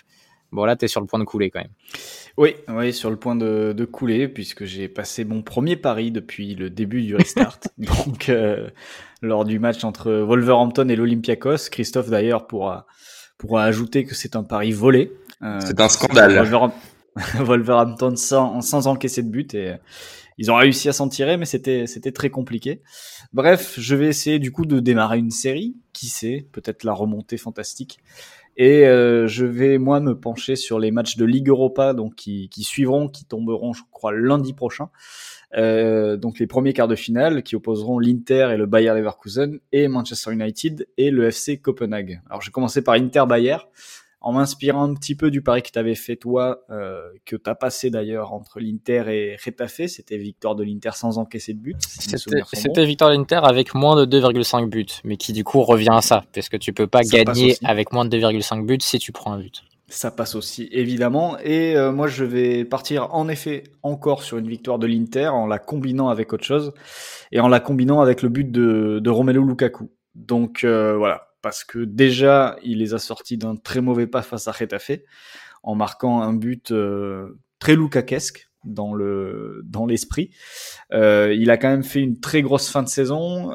Bon, là, t'es sur le point de couler quand même. Oui, sur le point de couler, puisque j'ai passé mon premier pari depuis le début du restart. Donc, lors du match entre Wolverhampton et l'Olympiakos, Christophe d'ailleurs pourra ajouter que c'est un pari volé. C'est un scandale. Wolverhampton sans encaisser de but, et ils ont réussi à s'en tirer, mais c'était très compliqué. Bref, je vais essayer du coup de démarrer une série, qui sait, peut-être la remontée fantastique. Et je vais moi me pencher sur les matchs de Ligue Europa, donc qui suivront, qui tomberont, je crois, lundi prochain. Donc les premiers quarts de finale qui opposeront l'Inter et le Bayer Leverkusen, et Manchester United et le FC Copenhague. Alors je vais commencer par Inter-Bayer, en m'inspirant un petit peu du pari que tu avais fait toi, que tu as passé d'ailleurs entre l'Inter et Getafe. C'était victoire de l'Inter sans encaisser de but. C'était victoire de l'Inter avec moins de 2,5 buts, mais qui du coup revient à ça, parce que tu peux pas gagner avec moins de 2,5 buts si tu prends un but. Ça passe aussi, évidemment. Et moi, je vais partir en effet encore sur une victoire de l'Inter, en la combinant avec autre chose, et en la combinant avec le but de Romelu Lukaku. Donc voilà. Parce que déjà, il les a sortis d'un très mauvais pas face à Getafe, en marquant un but très Lukakesque dans l'esprit. Il a quand même fait une très grosse fin de saison,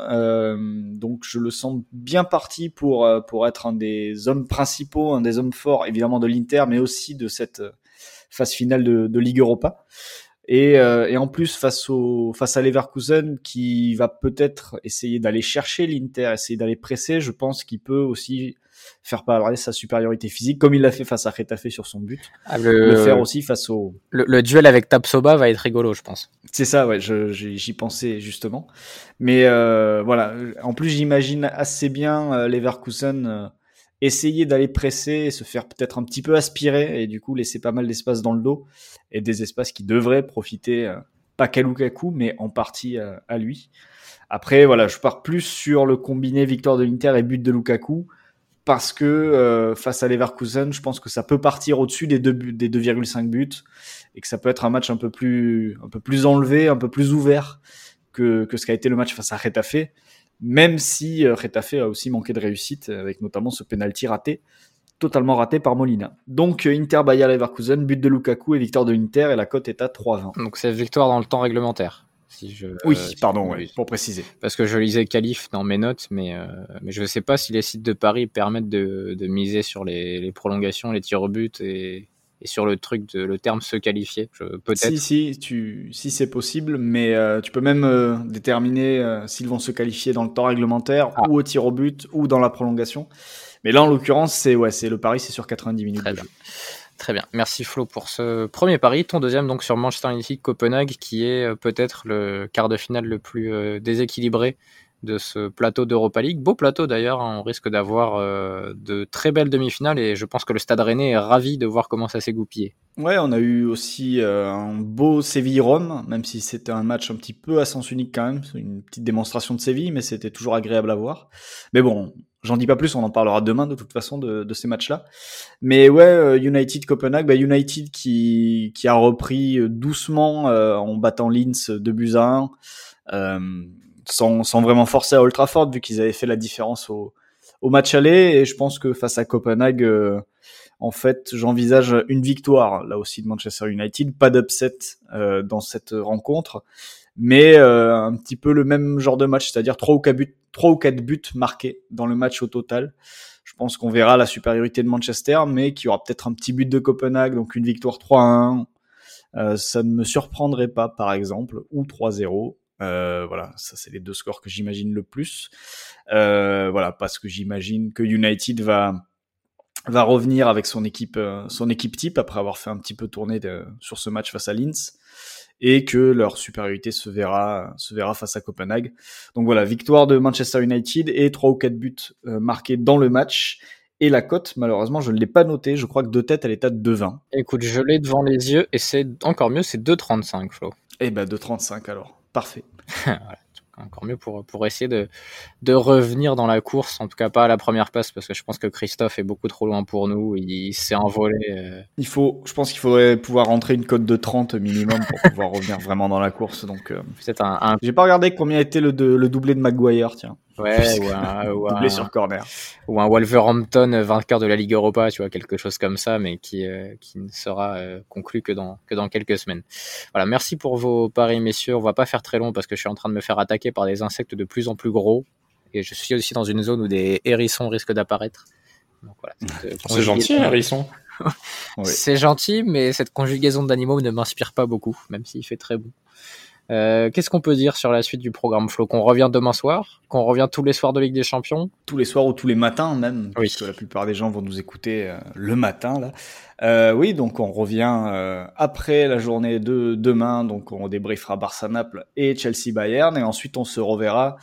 donc je le sens bien parti pour être un des hommes principaux, un des hommes forts, évidemment de l'Inter, mais aussi de cette phase finale de Ligue Europa. Et en plus face à Leverkusen, qui va peut-être essayer d'aller chercher l'Inter, essayer d'aller presser, je pense qu'il peut aussi faire parler sa supériorité physique, comme il l'a fait face à Getafe sur son but. Le faire aussi face au... Le duel avec Tapsoba va être rigolo, je pense. C'est ça, ouais, j'y pensais justement. Mais voilà, en plus j'imagine assez bien Leverkusen essayer d'aller presser et se faire peut-être un petit peu aspirer, et du coup laisser pas mal d'espace dans le dos, et des espaces qui devraient profiter pas qu'à Lukaku, mais en partie à lui. Après, voilà, je pars plus sur le combiné victoire de l'Inter et but de Lukaku, parce que face à Leverkusen, je pense que ça peut partir au-dessus des 2,5 buts, et que ça peut être un match un peu plus enlevé, un peu plus ouvert que ce qu'a été le match face à Getafe, même si Getafe a aussi manqué de réussite, avec notamment ce penalty totalement raté par Molina. Donc Inter Bayer Leverkusen, but de Lukaku et victoire de l'Inter, et la cote est à 3,20. Donc c'est victoire dans le temps réglementaire. Pour préciser. Parce que je lisais qualif dans mes notes, mais je ne sais pas si les sites de paris permettent de miser sur les prolongations, les tirs au but et sur le terme se qualifier, peut-être. Si c'est possible, mais tu peux même déterminer s'ils vont se qualifier dans le temps réglementaire, ou au tir au but, ou dans la prolongation. Mais là, en l'occurrence, c'est le pari, c'est sur 90 minutes de jeu. Très bien. Merci Flo pour ce premier pari. Ton deuxième, donc sur Manchester United Copenhague, qui est peut-être le quart de finale le plus déséquilibré de ce plateau d'Europa League. Beau plateau d'ailleurs, on risque d'avoir de très belles demi-finales, et je pense que le Stade Rennais est ravi de voir comment ça s'est goupillé. Ouais, on a eu aussi un beau Séville-Rome, même si c'était un match un petit peu à sens unique quand même. C'est une petite démonstration de Séville, mais c'était toujours agréable à voir. Mais bon, j'en dis pas plus, on en parlera demain de toute façon de ces matchs-là. Mais ouais, United Copenhague, United qui a repris doucement en battant Linz 2-1, sans vraiment forcer à Old Trafford, vu qu'ils avaient fait la différence au match aller. Et je pense que face à Copenhague, en fait, j'envisage une victoire là aussi de Manchester United, pas d'upset dans cette rencontre, mais un petit peu le même genre de match, c'est-à-dire 3 ou 4 buts marqués dans le match au total. Je pense qu'on verra la supériorité de Manchester, mais qu'il y aura peut-être un petit but de Copenhague, donc une victoire 3-1. Ça ne me surprendrait pas, par exemple, ou 3-0. Voilà, ça c'est les deux scores que j'imagine le plus. Voilà, parce que j'imagine que United va revenir avec son équipe type, après avoir fait un petit peu tourner sur ce match face à Linz, et que leur supériorité se verra face à Copenhague. Donc voilà, victoire de Manchester United et 3 ou 4 buts marqués dans le match. Et la cote, malheureusement, je ne l'ai pas notée. Je crois que de tête, elle est à 2,20. Écoute, je l'ai devant les yeux, et c'est encore mieux, c'est 2,35, Flo. Eh ben 2,35 alors. Parfait. Voilà. Encore mieux pour essayer de revenir dans la course, en tout cas pas à la première place, parce que je pense que Christophe est beaucoup trop loin pour nous, il s'est envolé. Je pense qu'il faudrait pouvoir rentrer une cote de 30 minimum pour pouvoir revenir vraiment dans la course. Donc, peut-être j'ai pas regardé combien était le doublé de Maguire, tiens. Ouais, doublé sur corner. Ou un Wolverhampton vainqueur de la Ligue Europa, tu vois, quelque chose comme ça, mais qui ne sera conclu que dans quelques semaines. Voilà, merci pour vos paris, messieurs. On va pas faire très long parce que je suis en train de me faire attaquer par des insectes de plus en plus gros. Et je suis aussi dans une zone où des hérissons risquent d'apparaître. Donc voilà. C'est gentil, hérisson. Oui. C'est gentil, mais cette conjugaison d'animaux ne m'inspire pas beaucoup, même s'il fait très beau. Qu'est-ce qu'on peut dire sur la suite du programme, Flo? Qu'on revient demain soir? Qu'on revient tous les soirs de Ligue des Champions? Tous les soirs ou tous les matins même, Oui. puisque la plupart des gens vont nous écouter le matin là. Oui, donc on revient après la journée de demain, donc on débriefera Barça-Naples et Chelsea-Bayern, et ensuite on se reverra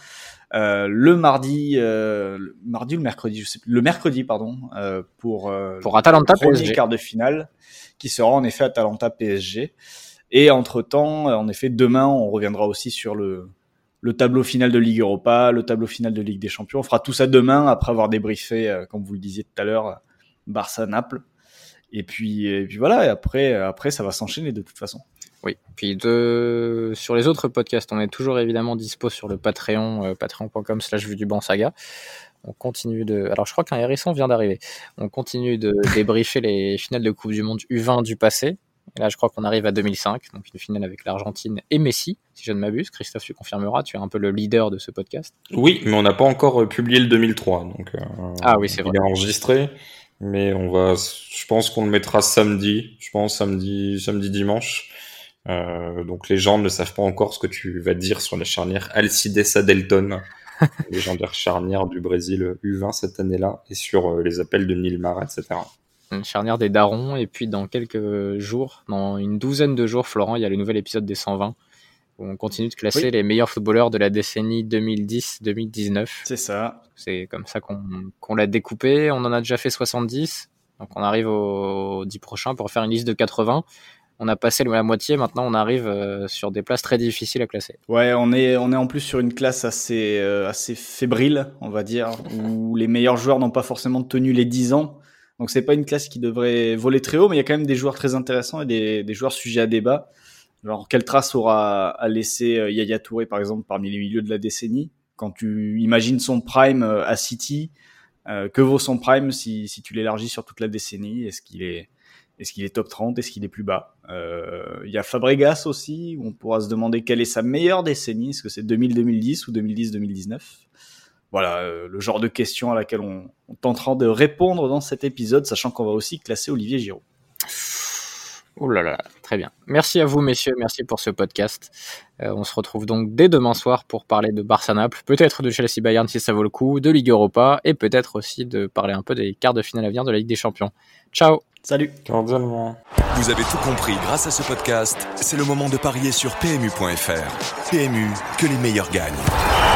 le mardi ou le mercredi, je sais plus, le mercredi pardon, pour Atalanta le premier PSG. quart de finale, qui sera en effet Atalanta PSG. Et entre-temps, en effet, demain, on reviendra aussi sur le tableau final de Ligue Europa, le tableau final de Ligue des Champions. On fera tout ça demain, après avoir débriefé, comme vous le disiez tout à l'heure, Barça-Naples. Et puis voilà, et après, ça va s'enchaîner de toute façon. Oui, puis sur les autres podcasts, on est toujours évidemment dispo sur le Patreon, patreon.com/vuedubansaga. On continue alors je crois qu'un hérisson vient d'arriver. On continue de débriefer les finales de Coupe du Monde U20 du passé. Et là, je crois qu'on arrive à 2005, donc une finale avec l'Argentine et Messi, si je ne m'abuse. Christophe, tu confirmeras, tu es un peu le leader de ce podcast. Oui, mais on n'a pas encore publié le 2003, donc Ah oui, c'est vrai. Il est enregistré, mais je pense qu'on le mettra samedi, dimanche. Donc les gens ne savent pas encore ce que tu vas dire sur la charnière Alcides-Adelton, légendaire charnière du Brésil U20 cette année-là, et sur les appels de Nilmar, etc. Une charnière des darons, et puis dans quelques jours, dans une douzaine de jours, Florent, il y a le nouvel épisode des 120, où on continue de classer les meilleurs footballeurs de la décennie 2010-2019. C'est ça. C'est comme ça qu'on l'a découpé. On en a déjà fait 70, donc on arrive au 10 prochain pour faire une liste de 80. On a passé la moitié, maintenant on arrive sur des places très difficiles à classer. Ouais, on est en plus sur une classe assez fébrile, on va dire, où les meilleurs joueurs n'ont pas forcément tenu les 10 ans. Donc c'est pas une classe qui devrait voler très haut, mais il y a quand même des joueurs très intéressants et des joueurs sujets à débat. Genre, quelle trace aura à laisser Yaya Touré, par exemple, parmi les milieux de la décennie? Quand tu imagines son prime à City, que vaut son prime si tu l'élargis sur toute la décennie? Est-ce qu'il est top 30? Est-ce qu'il est plus bas? Il y a Fabregas aussi, où on pourra se demander quelle est sa meilleure décennie. Est-ce que c'est 2000-2010 ou 2010-2019? Voilà, le genre de questions à laquelle on tentera de répondre dans cet épisode, sachant qu'on va aussi classer Olivier Giroud. Oh là là, très bien. Merci à vous, messieurs, merci pour ce podcast. On se retrouve donc dès demain soir pour parler de Barça-Naples, peut-être de Chelsea-Bayern si ça vaut le coup, de Ligue Europa, et peut-être aussi de parler un peu des quarts de finale à venir de la Ligue des Champions. Ciao! Salut! Cordialement. Vous avez tout compris grâce à ce podcast. C'est le moment de parier sur PMU.fr. PMU, que les meilleurs gagnent.